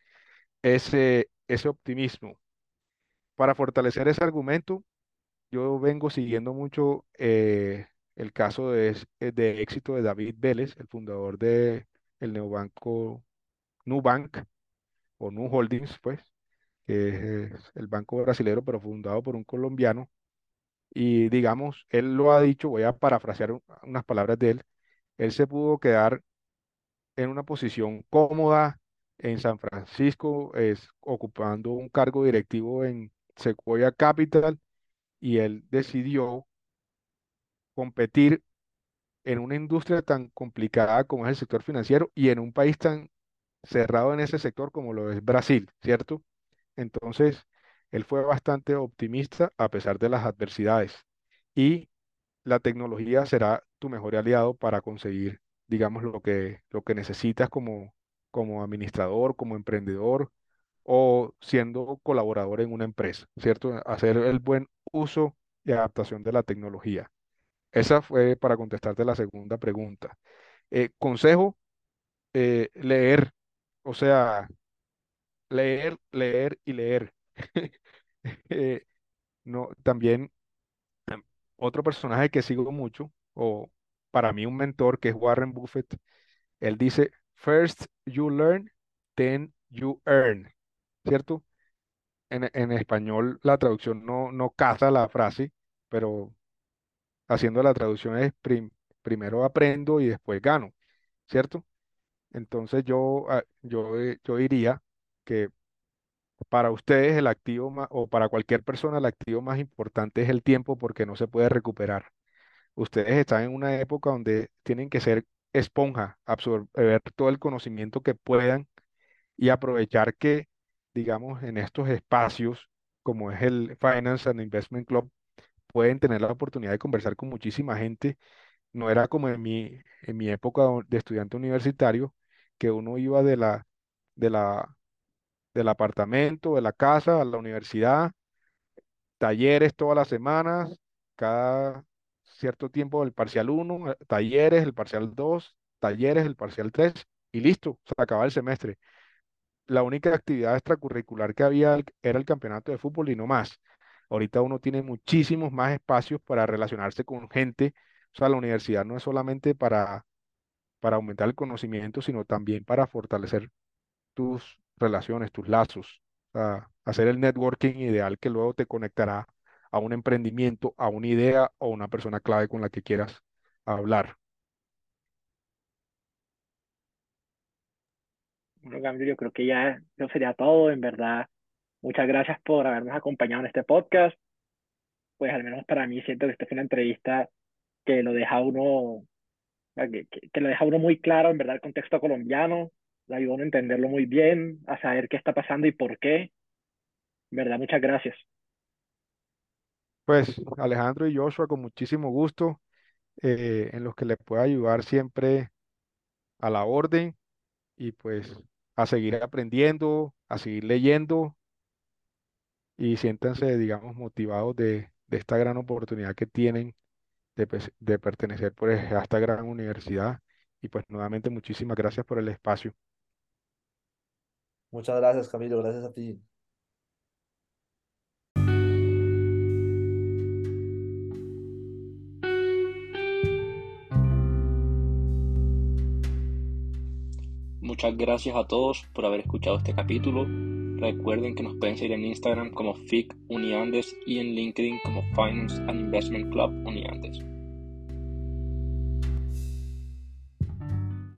ese optimismo. Para fortalecer ese argumento, yo vengo siguiendo mucho el caso de éxito de David Vélez, el fundador de el neobanco Nubank o Nu Holdings, pues, que es el banco brasilero, pero fundado por un colombiano. Y digamos, él lo ha dicho, voy a parafrasear unas palabras de él. Él se pudo quedar en una posición cómoda en San Francisco, ocupando un cargo directivo en Sequoia Capital, y él decidió competir en una industria tan complicada como es el sector financiero y en un país tan cerrado en ese sector como lo es Brasil, ¿cierto? Entonces, él fue bastante optimista a pesar de las adversidades, y la tecnología será tu mejor aliado para conseguir, digamos, lo que necesitas como administrador, como emprendedor o siendo colaborador en una empresa, ¿cierto? Hacer el buen uso y adaptación de la tecnología. Esa fue para contestarte la segunda pregunta. Consejo, leer, o sea, leer, leer y leer. Eh, no, también otro personaje que sigo mucho, o para mí un mentor, que es Warren Buffett. Él dice, first you learn, then you earn, ¿cierto? En español la traducción no casa la frase, pero haciendo la traducción es primero aprendo y después gano, ¿cierto? Entonces yo diría que para ustedes el activo más, o para cualquier persona el activo más importante es el tiempo, porque no se puede recuperar. Ustedes están en una época donde tienen que ser esponja, absorber todo el conocimiento que puedan y aprovechar que, digamos, en estos espacios, como es el Finance and Investment Club, pueden tener la oportunidad de conversar con muchísima gente. No era como en mi época de estudiante universitario, que uno iba de la, del apartamento, de la casa a la universidad, talleres todas las semanas, cada cierto tiempo el parcial uno, talleres, el parcial 2, talleres, el parcial 3, y listo, se acaba el semestre. La única actividad extracurricular que había era el campeonato de fútbol y no más. Ahorita uno tiene muchísimos más espacios para relacionarse con gente. O sea, la universidad no es solamente para aumentar el conocimiento, sino también para fortalecer tus relaciones, tus lazos, hacer el networking ideal que luego te conectará a un emprendimiento, a una idea o una persona clave con la que quieras hablar. Bueno, Gabriel, yo creo que ya eso sería todo, en verdad. Muchas gracias por habernos acompañado en este podcast. Pues al menos para mí siento que esta fue una entrevista que lo deja uno, que lo deja uno muy claro, en verdad, el contexto colombiano, le ayuda a uno a entenderlo muy bien, a saber qué está pasando y por qué. En verdad, muchas gracias. Pues Alejandro y Joshua, con muchísimo gusto, en los que les pueda ayudar siempre. a la orden y pues a seguir aprendiendo, a seguir leyendo y siéntanse, digamos, motivados de esta gran oportunidad que tienen de pertenecer pues, a esta gran universidad. Y pues nuevamente muchísimas gracias por el espacio. Muchas gracias, Camilo, gracias a ti. Muchas gracias a todos por haber escuchado este capítulo. Recuerden que nos pueden seguir en Instagram como FIC Uniandes y en LinkedIn como Finance and Investment Club Uniandes.